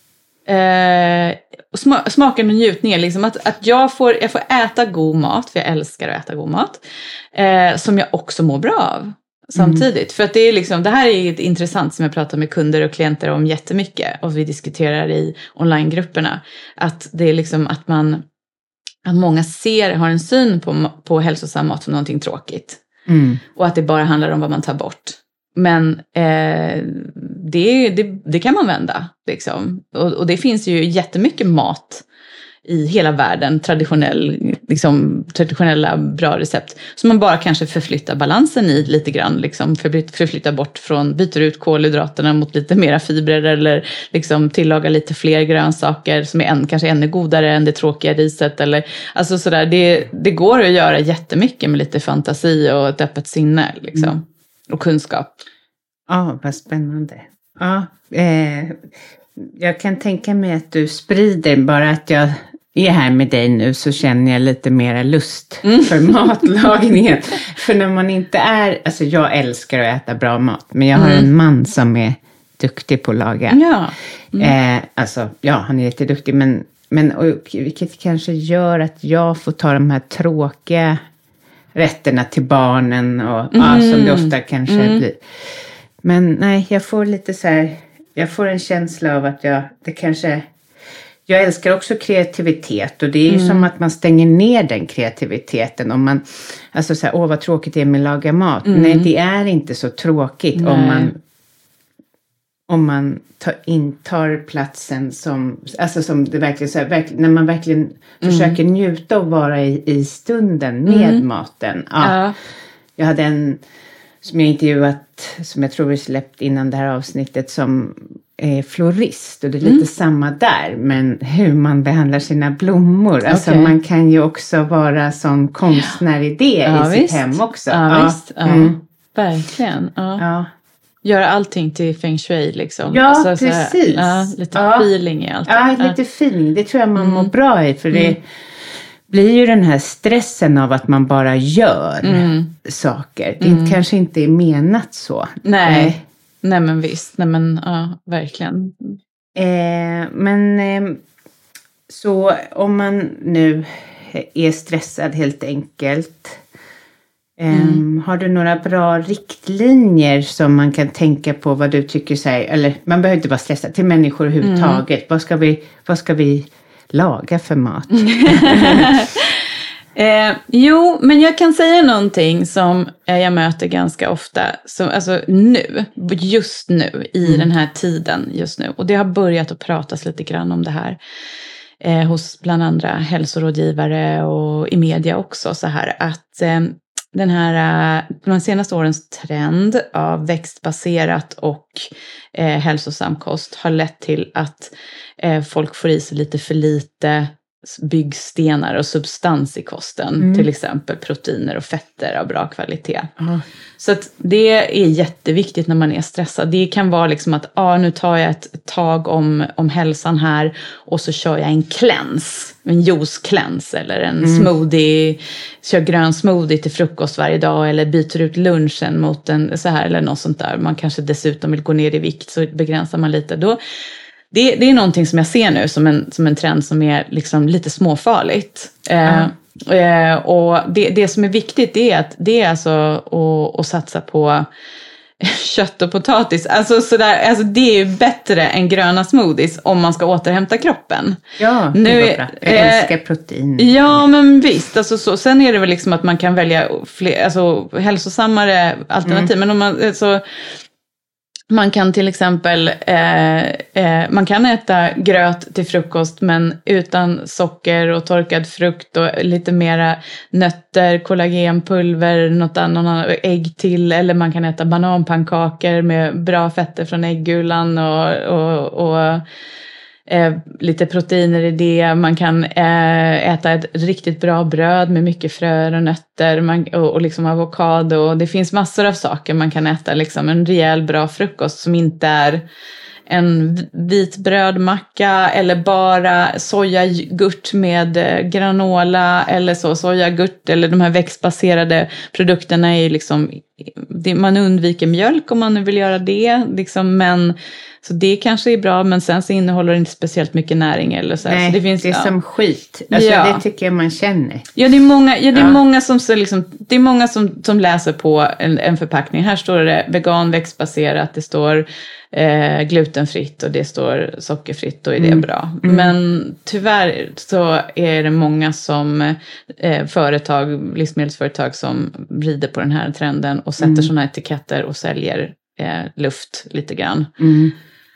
eh, smaken och njutningen, liksom att, att jag, får, jag får äta god mat, för jag älskar att äta god mat, eh, som jag också mår bra av samtidigt. Mm. För att det är liksom, det här är intressant som jag pratar med kunder och klienter om jättemycket, och vi diskuterar i onlinegrupperna, att det är liksom att man, att många ser, har en syn på, på hälsosam mat som någonting tråkigt. Mm. Och att det bara handlar om vad man tar bort. Men eh, det, det, det kan man vända. Liksom. Och, och det finns ju jättemycket mat i hela världen. Traditionell, liksom, traditionella bra recept. Så man bara kanske förflyttar balansen i lite grann. Liksom, förflyttar bort från, byter ut kolhydraterna mot lite mera fibrer. Eller liksom tillagar lite fler grönsaker som är än, kanske ännu godare än det tråkiga riset. Eller, alltså sådär, det, det går att göra jättemycket med lite fantasi och ett öppet sinne. Liksom. Mm. Och kunskap. Ja, vad spännande. Ja, eh, jag kan tänka mig att du sprider, bara att jag är här med dig nu så känner jag lite mera lust mm. för matlagningen. För när man inte är, alltså jag älskar att äta bra mat, men jag har mm. en man som är duktig på att laga. Ja. Mm. Eh, alltså, ja, han är jätteduktig, men, men och, vilket kanske gör att jag får ta de här tråkiga rätterna till barnen och mm. ja, som det ofta kanske mm. blir. Men nej, jag får lite så här, jag får en känsla av att jag, det kanske, jag älskar också kreativitet, och det är ju mm. som att man stänger ner den kreativiteten om man, alltså så här, åh vad tråkigt det är med att laga mat. Mm. Nej, det är inte så tråkigt nej. om man om man tar, intar platsen som, alltså som det verkligen så här, verkligen, när man verkligen mm. försöker njuta och vara i, i stunden med mm. maten. Ja. ja. Jag hade en som jag intervjuat, som jag tror vi släppt innan det här avsnittet, som är florist. Och det är lite mm. samma där, men hur man behandlar sina blommor. Okay. Alltså man kan ju också vara som konstnär i det ja, i visst. sitt hem också. Ja, ja. Visst. Ja. Mm. Verkligen. Ja. Ja. Göra allting till feng shui liksom. Ja, alltså, precis. Så här, ja, lite ja. feeling i allt. Ja, lite feeling. Det tror jag man mm. mår bra i. För det mm. blir ju den här stressen av att man bara gör mm. saker. Det mm. kanske inte är menat så. Nej, eh. Nej men visst. Nej men ja, verkligen. Eh, men eh, så om man nu är stressad helt enkelt. Mm. Um, har du några bra riktlinjer som man kan tänka på vad du tycker så här, eller man behöver inte vara stressad till människor överhuvudtaget. Mm. Vad ska vi, vad ska vi laga för mat? eh, jo, men jag kan säga någonting som jag möter ganska ofta, som, alltså nu, just nu, i mm. den här tiden just nu. Och det har börjat att pratas lite grann om det här. Eh, hos bland andra hälsorådgivare och i media också så här att eh, den här, de senaste årens trend av växtbaserat och eh, hälsosam kost har lett till att eh, folk får i sig lite för lite byggstenar och substans i kosten. Mm. Till exempel proteiner och fetter av bra kvalitet. Mm. Så att det är jätteviktigt när man är stressad. Det kan vara liksom att ah, nu tar jag ett tag om, om hälsan här och så kör jag en cleanse. En juice-cleanse eller en mm. smoothie. Kör grön smoothie till frukost varje dag eller byter ut lunchen mot en så här eller något sånt där. Man kanske dessutom vill gå ner i vikt så begränsar man lite. Då Det, det är någonting som jag ser nu som en, som en trend som är liksom lite småfarligt. Mm. Eh, och det, det som är viktigt det är att det är alltså att, att satsa på kött och potatis. Alltså, sådär, alltså det är ju bättre än gröna smoothies om man ska återhämta kroppen. Ja, det nu, var bra. Jag eh, älskar protein. Ja, men visst. Alltså, så, sen är det väl liksom att man kan välja fler, alltså, hälsosammare alternativ. Mm. Men om man... Alltså, man kan till exempel eh, eh, man kan äta gröt till frukost men utan socker och torkad frukt och lite mera nötter, kollagenpulver, något annat, ägg till, eller man kan äta bananpannkakor med bra fetter från äggulan och, och, och eh, lite proteiner i det. Man kan eh, äta ett riktigt bra bröd med mycket fröer och nötter man, och, och liksom avokado. Det finns massor av saker man kan äta. Liksom en rejäl bra frukost som inte är en vit brödmacka eller bara sojagurt med granola eller så. Sojagurt eller de här växtbaserade produkterna är ju liksom, det, man undviker mjölk om man vill göra det. Liksom, men så det kanske är bra, men sen så innehåller det inte speciellt mycket näring eller så. Nej, så det, finns, det är ja. som skit. Alltså ja. Det tycker jag man känner. Ja, det är många, ja, det är ja. många som så liksom, det är många som, som läser på en, en förpackning. Här står det vegan, växtbaserat, det står eh, glutenfritt och det står sockerfritt och är det mm. bra. Mm. Men tyvärr så är det många som eh, företag, livsmedelsföretag som rider på den här trenden och sätter mm. sådana etiketter och säljer eh, luft lite grann. Mm.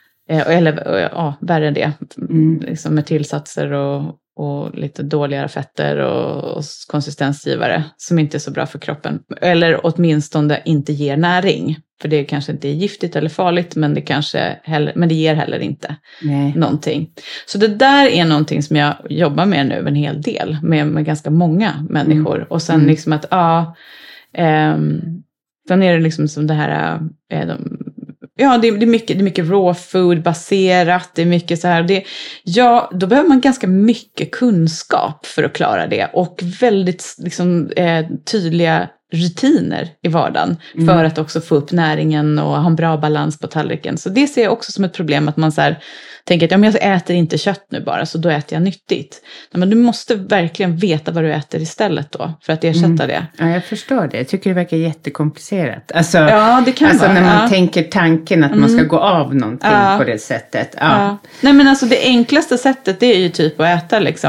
Eller ja, värre det. Mm. Liksom med tillsatser och, och lite dåligare fetter och, och konsistensgivare som inte är så bra för kroppen. Eller åtminstone inte ger näring. För det kanske inte är giftigt eller farligt, men det, kanske heller, men det ger heller inte Nej. någonting. Så det där är någonting som jag jobbar med nu en hel del. Med, med ganska många människor. Mm. Och sen mm. liksom att, ja... Um, sen är det liksom som det här... Äh, de, Ja, det är, det är mycket, det är mycket raw food baserat, det är mycket så här, det, ja, då behöver man ganska mycket kunskap för att klara det och väldigt liksom, eh, tydliga rutiner i vardagen mm. för att också få upp näringen och ha en bra balans på tallriken. Så det ser jag också som ett problem att man så här, tänker att ja, men jag äter inte kött nu bara så då äter jag nyttigt. Men du måste verkligen veta vad du äter istället då för att ersätta mm. det. Ja, jag förstår det. Jag tycker det verkar jättekomplicerat. Alltså, ja, det kan alltså vara. när man ja. tänker tanken att mm. man ska gå av någonting ja. på det sättet. Ja. Ja. Nej, men alltså det enklaste sättet det är ju typ att äta liksom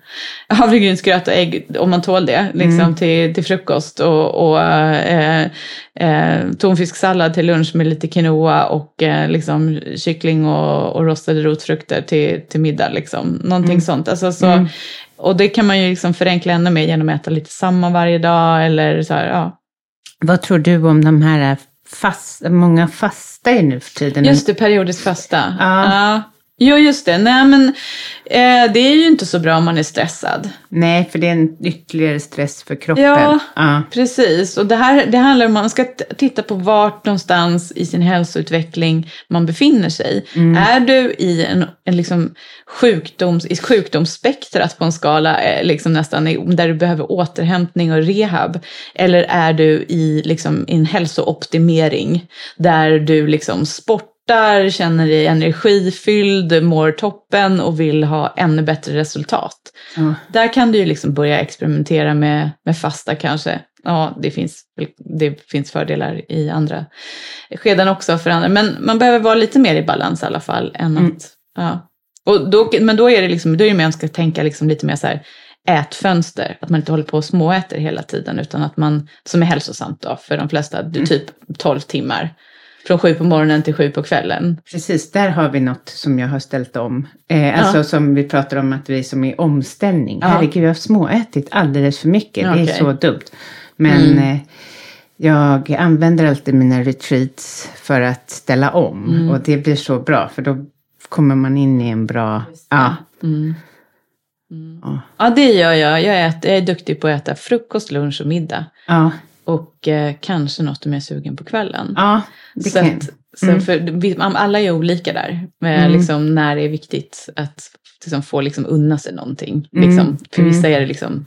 havregrynsgröt och ägg om man tål det liksom, mm. till, till frukost och, och eh, eh, tonfisksallad till lunch med lite quinoa och eh, liksom, kyckling och, och rostade rotfrukter till, till middag. Liksom. Någonting mm. sånt. Alltså, så, mm. Och det kan man ju liksom förenkla ännu mer genom att äta lite samma varje dag. Eller så här, ja. Vad tror du om de här fast, många fasta i nu för tiden? Just det, periodiskt fasta. Ja. Ja. Jo, just det. Nej, men eh, det är ju inte så bra om man är stressad. Nej, för det är en ytterligare stress för kroppen. Ja, ja. precis. Och det här det handlar om att man ska t- titta på vart någonstans i sin hälsoutveckling man befinner sig. Mm. Är du i en, en liksom sjukdoms, i sjukdomsspektrat på en skala eh, liksom nästan där du behöver återhämtning och rehab? Eller är du i liksom, en hälsooptimering där du liksom sport där känner dig energifylld, mår toppen och vill ha ännu bättre resultat. Mm. Där kan du ju liksom börja experimentera med, med fasta kanske. Ja, det finns, det finns fördelar i andra skeden också för andra. Men man behöver vara lite mer i balans i alla fall. Än mm. att, ja. Och då, men då är det liksom, då är det mer att man ska tänka liksom lite mer så här ätfönster. Att man inte håller på och småäter hela tiden. Utan att man, som är hälsosamt då för de flesta, mm. typ tolv timmar. Från sju på morgonen till sju på kvällen. Precis, där har vi något som jag har ställt om. Eh, alltså ja. Som vi pratar om att vi som är omställning. Ja. Herregud, jag har småätit alldeles för mycket. Okay. Det är så dumt. Men mm. eh, jag använder alltid mina retreats för att ställa om. Mm. Och det blir så bra. För då kommer man in i en bra... Ja. Mm. Mm. Ja. Ja, det gör jag. Jag, äter, jag är duktig på att äta frukost, lunch och middag. Ja. Och eh, kanske något om jag är sugen på kvällen. Ja, det så kan. Att, så mm. för, vi, alla är olika där. Med, mm. liksom, när det är viktigt att liksom, få liksom, unna sig någonting. Mm. Liksom, för vissa är det liksom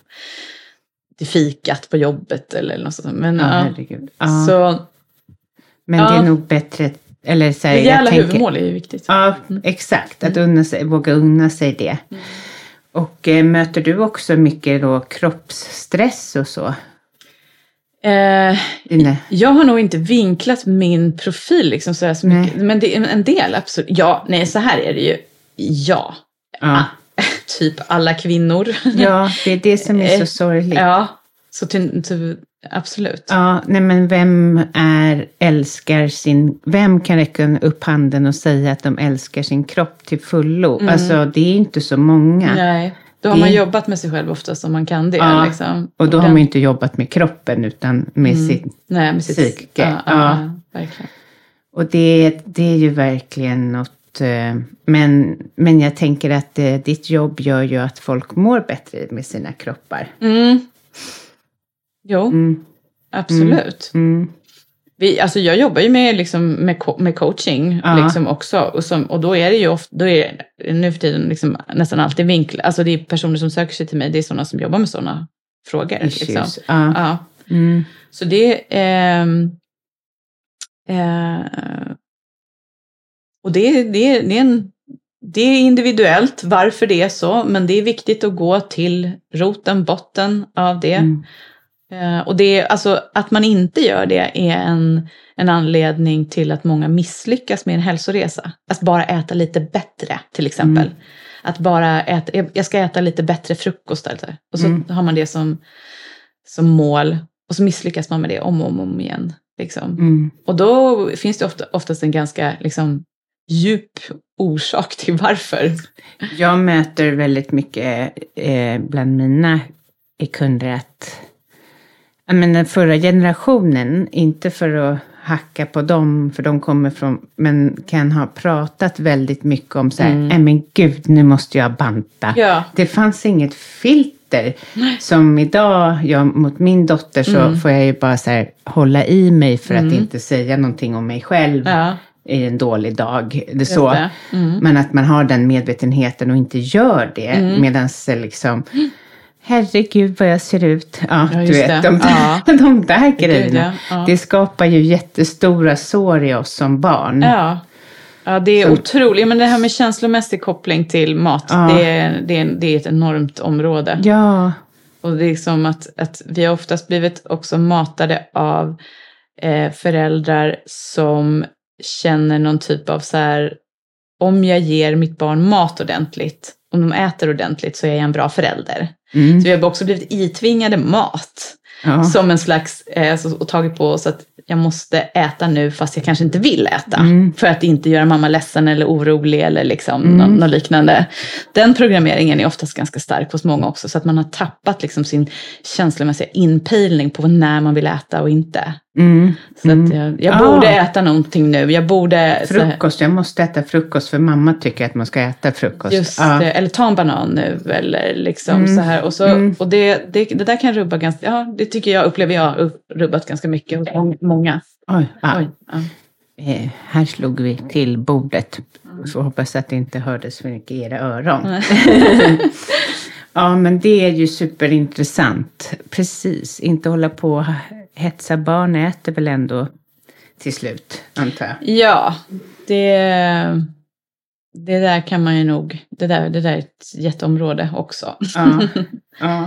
det fikat på jobbet eller något sånt. Men, ja, herregud. Ja. Så, Men ja. det är nog bättre... Eller, så här, det jävla tänker, huvudmål är ju viktigt. Ja, mm. exakt. Att unna sig, våga unna sig det. Mm. Och äh, möter du också mycket då, kroppsstress och så? Eh, jag har nog inte vinklat min profil liksom så, här så mycket, men det är en del absolut. Ja, nej, så här är det ju. Ja, ja. Ah, typ alla kvinnor. Ja, det är det som är så sorgligt. Ja, så till, till, absolut. Ja, nej men vem är älskar sin, vem kan räcka upp handen och säga att de älskar sin kropp till fullo? Mm. Alltså det är inte så många. Nej. Då har man jobbat med sig själv oftast om man kan det. Ja, liksom. Och då och har man inte jobbat med kroppen utan med mm. sitt Nej, med sitt psyke. Ja, ja, ja. Verkligen. Och det, det är ju verkligen något. Men, men jag tänker att ditt jobb gör ju att folk mår bättre med sina kroppar. Mm. Jo, mm. absolut. Mm. Mm. Vi, alltså jag jobbar ju med, liksom, med, med coaching ja. liksom också. Och, som, och då är det ju ofta, då är det nu för tiden liksom nästan alltid vinkl. Alltså det är personer som söker sig till mig. Det är sådana som jobbar med sådana frågor. Liksom. Ja. Ja. Mm. Så det är... Eh, eh, och det, det, det, är en, det är individuellt varför det är så. Men det är viktigt att gå till roten, botten av det. Mm. Uh, och det är, alltså, att man inte gör det är en, en anledning till att många misslyckas med en hälsoresa. Att bara äta lite bättre till exempel. Mm. Att bara äta, jag ska äta lite bättre frukost. Alltså. Och så mm. har man det som, som mål. Och så misslyckas man med det om och om, om igen. Liksom. Mm. Och då finns det ofta, oftast en ganska liksom, djup orsak till varför. Jag möter väldigt mycket eh, bland mina kunder att men den förra generationen, inte för att hacka på dem, för de kommer från, men kan ha pratat väldigt mycket om så här, mm. nej men gud, nu måste jag banta. Ja. Det fanns inget filter. Nej. Som idag, jag, mot min dotter så mm. får jag ju bara så här, hålla i mig för mm. att inte säga någonting om mig själv ja. i en dålig dag. Det så. Det. Mm. Men att man har den medvetenheten och inte gör det, mm. medan liksom... Mm. Herregud vad jag ser ut. Ja, ja du vet, det. de där, ja. de där grejerna. Ja. Ja. Det skapar ju jättestora sår i oss som barn. Ja, ja det är så. Otroligt. Men det här med känslomässig koppling till mat, ja. det, är, det, är, det är ett enormt område. Ja. Och det är som att, att vi har oftast blivit också matade av eh, föräldrar som känner någon typ av så här, om jag ger mitt barn mat ordentligt om de äter ordentligt så är jag en bra förälder. Mm. Så vi har också blivit itvingade mat. Ja. Som en slags, eh, så, och tagit på oss att jag måste äta nu fast jag kanske inte vill äta. Mm. För att inte göra mamma ledsen eller orolig eller liksom mm. något, något liknande. Den programmeringen är oftast ganska stark hos många också. Så att man har tappat liksom sin känslomässiga inpejling på när man vill äta och inte. Mm. Så mm. att jag, jag borde ah. äta någonting nu. Jag borde... Frukost, jag måste äta frukost för mamma tycker att man ska äta frukost. Just ah. det, eller ta en banan nu eller liksom mm. så här. Och, så, mm. och det, det, det där kan rubba ganska, ja det tycker jag, upplever jag rubbat ganska mycket hos många. Oj, ah. Oj ah. eh, här slog vi till bordet. Så hoppas att det inte hördes för mycket i era öron. Ja, men det är ju superintressant. Precis, inte hålla på och hetsa barn äter väl ändå till slut, antar jag. Ja, det, det där kan man ju nog, det där, det där är ett jätteområde också. Ja, ja.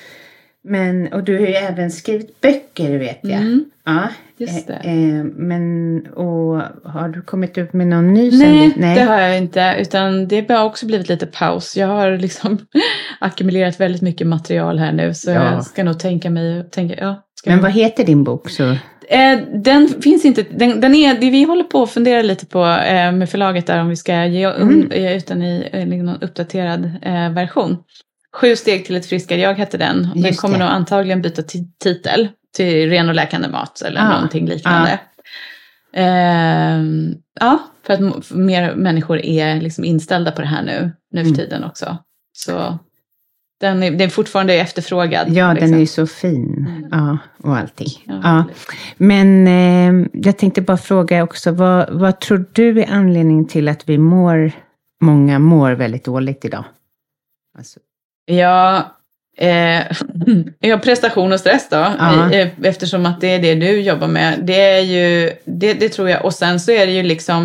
Men, och du har ju även skrivit böcker, vet jag. Mm. Ja, just det. Eh, men, och har du kommit ut med någon ny? Nej, Nej, det har jag inte. Utan det har också blivit lite paus. Jag har liksom ackumulerat väldigt mycket material här nu. Så ja. jag ska nog tänka mig... Tänka, ja, ska men jag... vad heter din bok? Så? Eh, den finns inte... Den, den är, det vi håller på att fundera lite på eh, med förlaget där om vi ska ge, mm. ge ut den i eh, någon uppdaterad eh, version. Sju steg till ett friskare jag heter den. Den Just kommer det. nog antagligen byta t- titel till ren och läkande mat eller ah. någonting liknande. Ah. Ehm, ja, för att m- för mer människor är liksom inställda på det här nu, nu för tiden mm. också. Så den är, den är fortfarande efterfrågad. Ja, liksom. Den är så fin. Mm. Ja, och allting. Ja, ja. Men eh, jag tänkte bara fråga också, vad, vad tror du är anledningen till att vi mår, många mår väldigt dåligt idag? Alltså. Ja, eh, ja, prestation och stress då, ja. I, eftersom att det är det du jobbar med. Det är ju, det, det tror jag, och sen så är det ju liksom,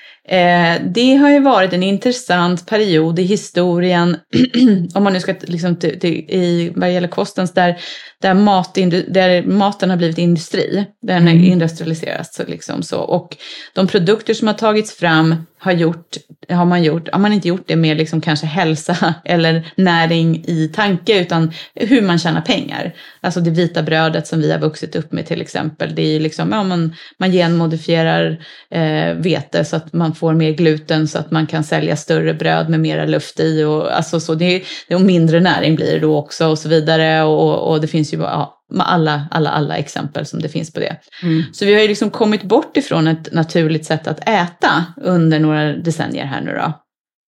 eh, det har ju varit en intressant period i historien, om man nu ska liksom till, till, i vad gäller kostens, där, där, mat, där maten har blivit industri, den har mm. industrialiserats så liksom så, och de produkter som har tagits fram har gjort, har man gjort, har man inte gjort det med liksom kanske hälsa eller näring i tanke, utan hur man tjänar pengar. Alltså det vita brödet som vi har vuxit upp med till exempel, det är ju liksom, ja, man, man genmodifierar eh, vete så att man får mer gluten så att man kan sälja större bröd med mera luft i, och alltså så det, det och mindre näring blir det då också och så vidare, och, och det finns ju ja, alla, alla, alla exempel som det finns på det. Mm. Så vi har ju liksom kommit bort ifrån ett naturligt sätt att äta under några decennier här nu då.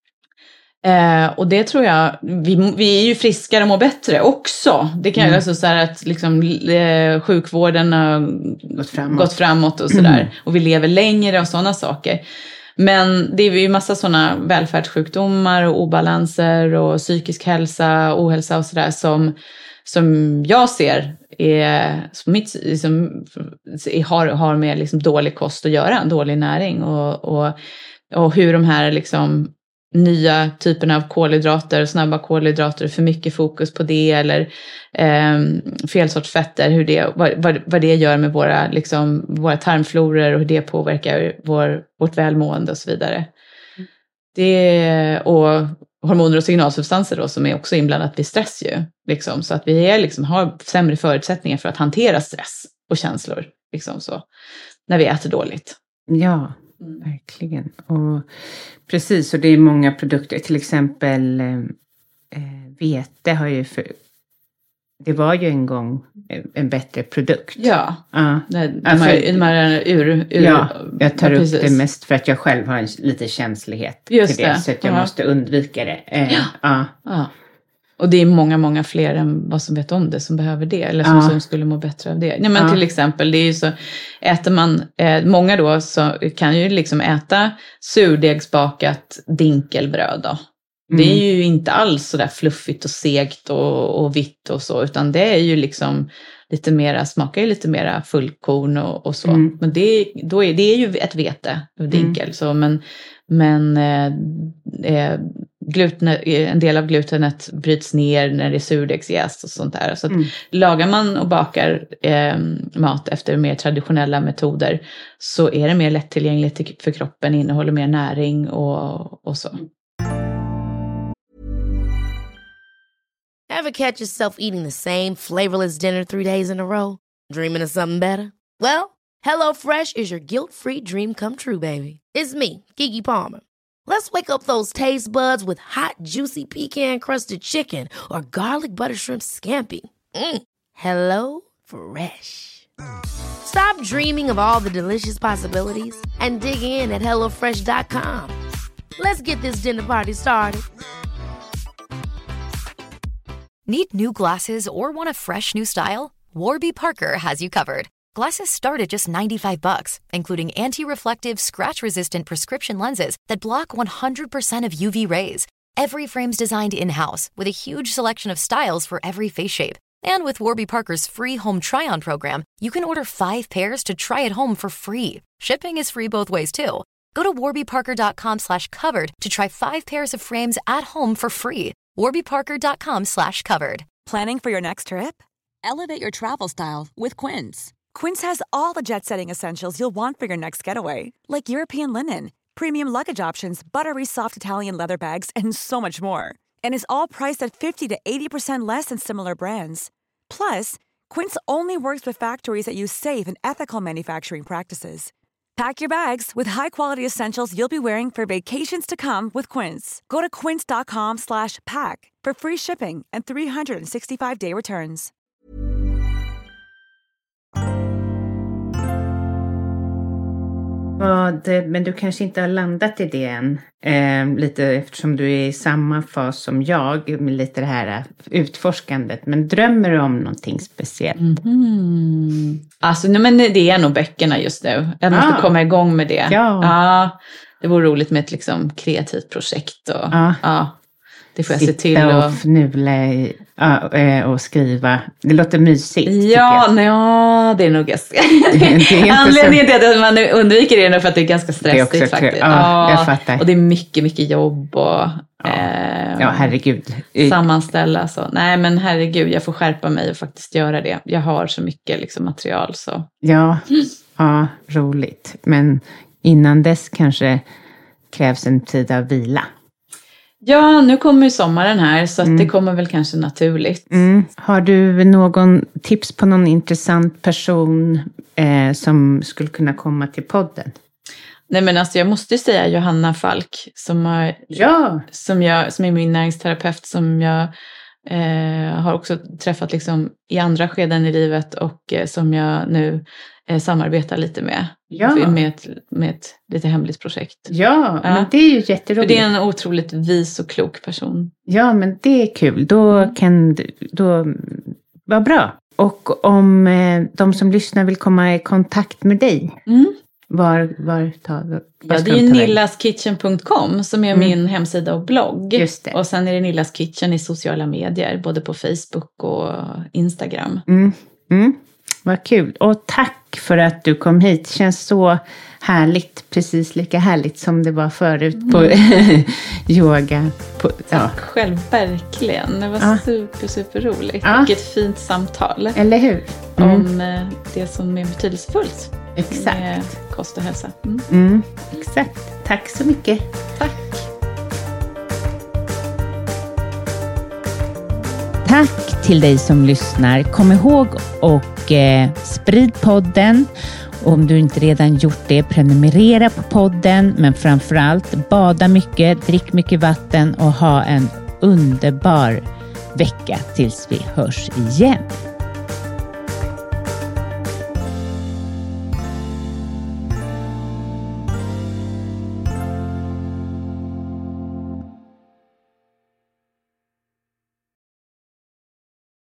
Eh, och det tror jag, vi, vi är ju friskare och mår bättre också. Det kan ju mm. alltså så här att liksom, eh, sjukvården har gått framåt, gått framåt och sådär. Mm. Och vi lever längre och sådana saker. Men det är ju massa sådana välfärdssjukdomar och obalanser och psykisk hälsa, ohälsa och sådär som, som jag ser är, som mitt, liksom, har, har med liksom dålig kost att göra, dålig näring och, och, och hur de här liksom nya typerna av kolhydrater, snabba kolhydrater, för mycket fokus på det, eller eh, fel sorts fetter, hur det, vad, vad, vad det gör med våra, liksom, våra tarmfloror och hur det påverkar vår, vårt välmående och så vidare. Mm. Det, och hormoner och signalsubstanser då, som är också inblandat vid stress ju, liksom, så att vi är, liksom, har sämre förutsättningar för att hantera stress och känslor liksom, så, när vi äter dåligt. Ja, verkligen. Och precis, och det är många produkter, till exempel eh, vete har ju för, det var ju en gång en bättre produkt. Ja, ja. Det, alltså, de här ur, ur, ja, jag tar ja, upp det mest för att jag själv har en lite känslighet Just till det, det. så att jag ja. måste undvika det. Eh, ja. Ja. Ja. Och det är många, många fler än vad som vet om det som behöver det. Eller som, ja. som skulle må bättre av det. Ja, men ja. Till exempel, det är ju så, äter man, eh, många då så kan ju liksom äta surdegsbakat dinkelbröd då. Mm. Det är ju inte alls så där fluffigt och segt och, och vitt och så. Utan det är ju liksom lite mera, smakar ju lite mera fullkorn och, och så. Mm. Men det, då är, det är ju ett vete, dinkel. Mm. Så, men men eh, gluten, en del av glutenet bryts ner när det är surdegsjäst och sånt där. Så att mm. lagar man och bakar eh, mat efter mer traditionella metoder så är det mer lättillgängligt för kroppen, innehåller mer näring och, och så. Ever catch yourself eating the same flavorless dinner three days in a row? Dreaming of something better? Well, HelloFresh is your guilt-free dream come true, baby. It's me, Keke Palmer. Let's wake up those taste buds with hot, juicy pecan-crusted chicken or garlic butter shrimp scampi. Mm. Hello Fresh. Stop dreaming of all the delicious possibilities and dig in at hello fresh dot com. Let's get this dinner party started. Need new glasses or want a fresh new style? Warby Parker has you covered. Glasses start at just ninety-five bucks, including anti-reflective, scratch-resistant prescription lenses that block one hundred percent of U V rays. Every frame's designed in-house with a huge selection of styles for every face shape. And with Warby Parker's free home try-on program, you can order five pairs to try at home for free. Shipping is free both ways, too. Go to warby parker dot com slash covered to try five pairs of frames at home for free. warby parker dot com slash covered. Planning for your next trip? Elevate your travel style with Quince. Quince has all the jet-setting essentials you'll want for your next getaway, like European linen, premium luggage options, buttery soft Italian leather bags, and so much more. And is all priced at fifty to eighty percent less than similar brands. Plus, Quince only works with factories that use safe and ethical manufacturing practices. Pack your bags with high-quality essentials you'll be wearing for vacations to come with Quince. Go to quince dot com slash pack for free shipping and three sixty-five day returns. Ja, det, men du kanske inte har landat i det än. Eh, lite eftersom du är i samma fas som jag med lite det här utforskandet. Men drömmer du om någonting speciellt? Mm. Alltså, nej, men det är nog böckerna just nu. Jag måste ah. komma igång med det. Ja. Ja, det vore roligt med ett liksom, kreativt projekt. Och, ja. Ja, det får jag Sitta se till. och, och fnula i, ja, och skriva. Det låter mysigt. Ja, nej, ja, det är nog ganska... Anledningen till att man undviker det är nog för att det är ganska stressigt det är också, faktiskt. Ja, ja, jag fattar. Och det är mycket, mycket jobb och... Ja, eh, ja herregud. Sammanställa så. Nej, men herregud, jag får skärpa mig och faktiskt göra det. Jag har så mycket liksom, material så... Ja, ja, roligt. Men innan dess kanske krävs en tid av vila. Ja, nu kommer ju sommaren här så att mm. det kommer väl kanske naturligt. Mm. Har du någon tips på någon intressant person eh, som skulle kunna komma till podden? Nej, men alltså jag måste ju säga Johanna Falk som, har, ja. som, jag, som är min näringsterapeut som jag eh, har också träffat liksom i andra skeden i livet och eh, som jag nu eh, samarbetar lite med. Ja. Med ett, med ett lite hemligt projekt. Ja, ja, men det är ju jätteroligt. För det är en otroligt vis och klok person. Ja, men det är kul. Då kan du, då, vad bra. Och om eh, de som lyssnar vill komma i kontakt med dig, mm. var, var tar var Ja, det är ju nillaskitchen punkt com som är mm. min hemsida och blogg. Just det. Och sen är det Nillas Kitchen i sociala medier, både på Facebook och Instagram. Mm. Mm. Vad kul. Och tack för att du kom hit. Det känns så härligt. Precis lika härligt som det var förut på mm. yoga. På, tack ja. själv, verkligen. Det var ja. super, super roligt. Ja. Och ett fint samtal. Eller hur? Mm. Om det som är betydelsefullt. Exakt. Med kost och hälsa. Mm. Mm. Exakt. Tack så mycket. Tack. Tack till dig som lyssnar. Kom ihåg och eh, sprid podden. Om du inte redan gjort det, prenumerera på podden. Men framförallt bada mycket, drick mycket vatten och ha en underbar vecka tills vi hörs igen.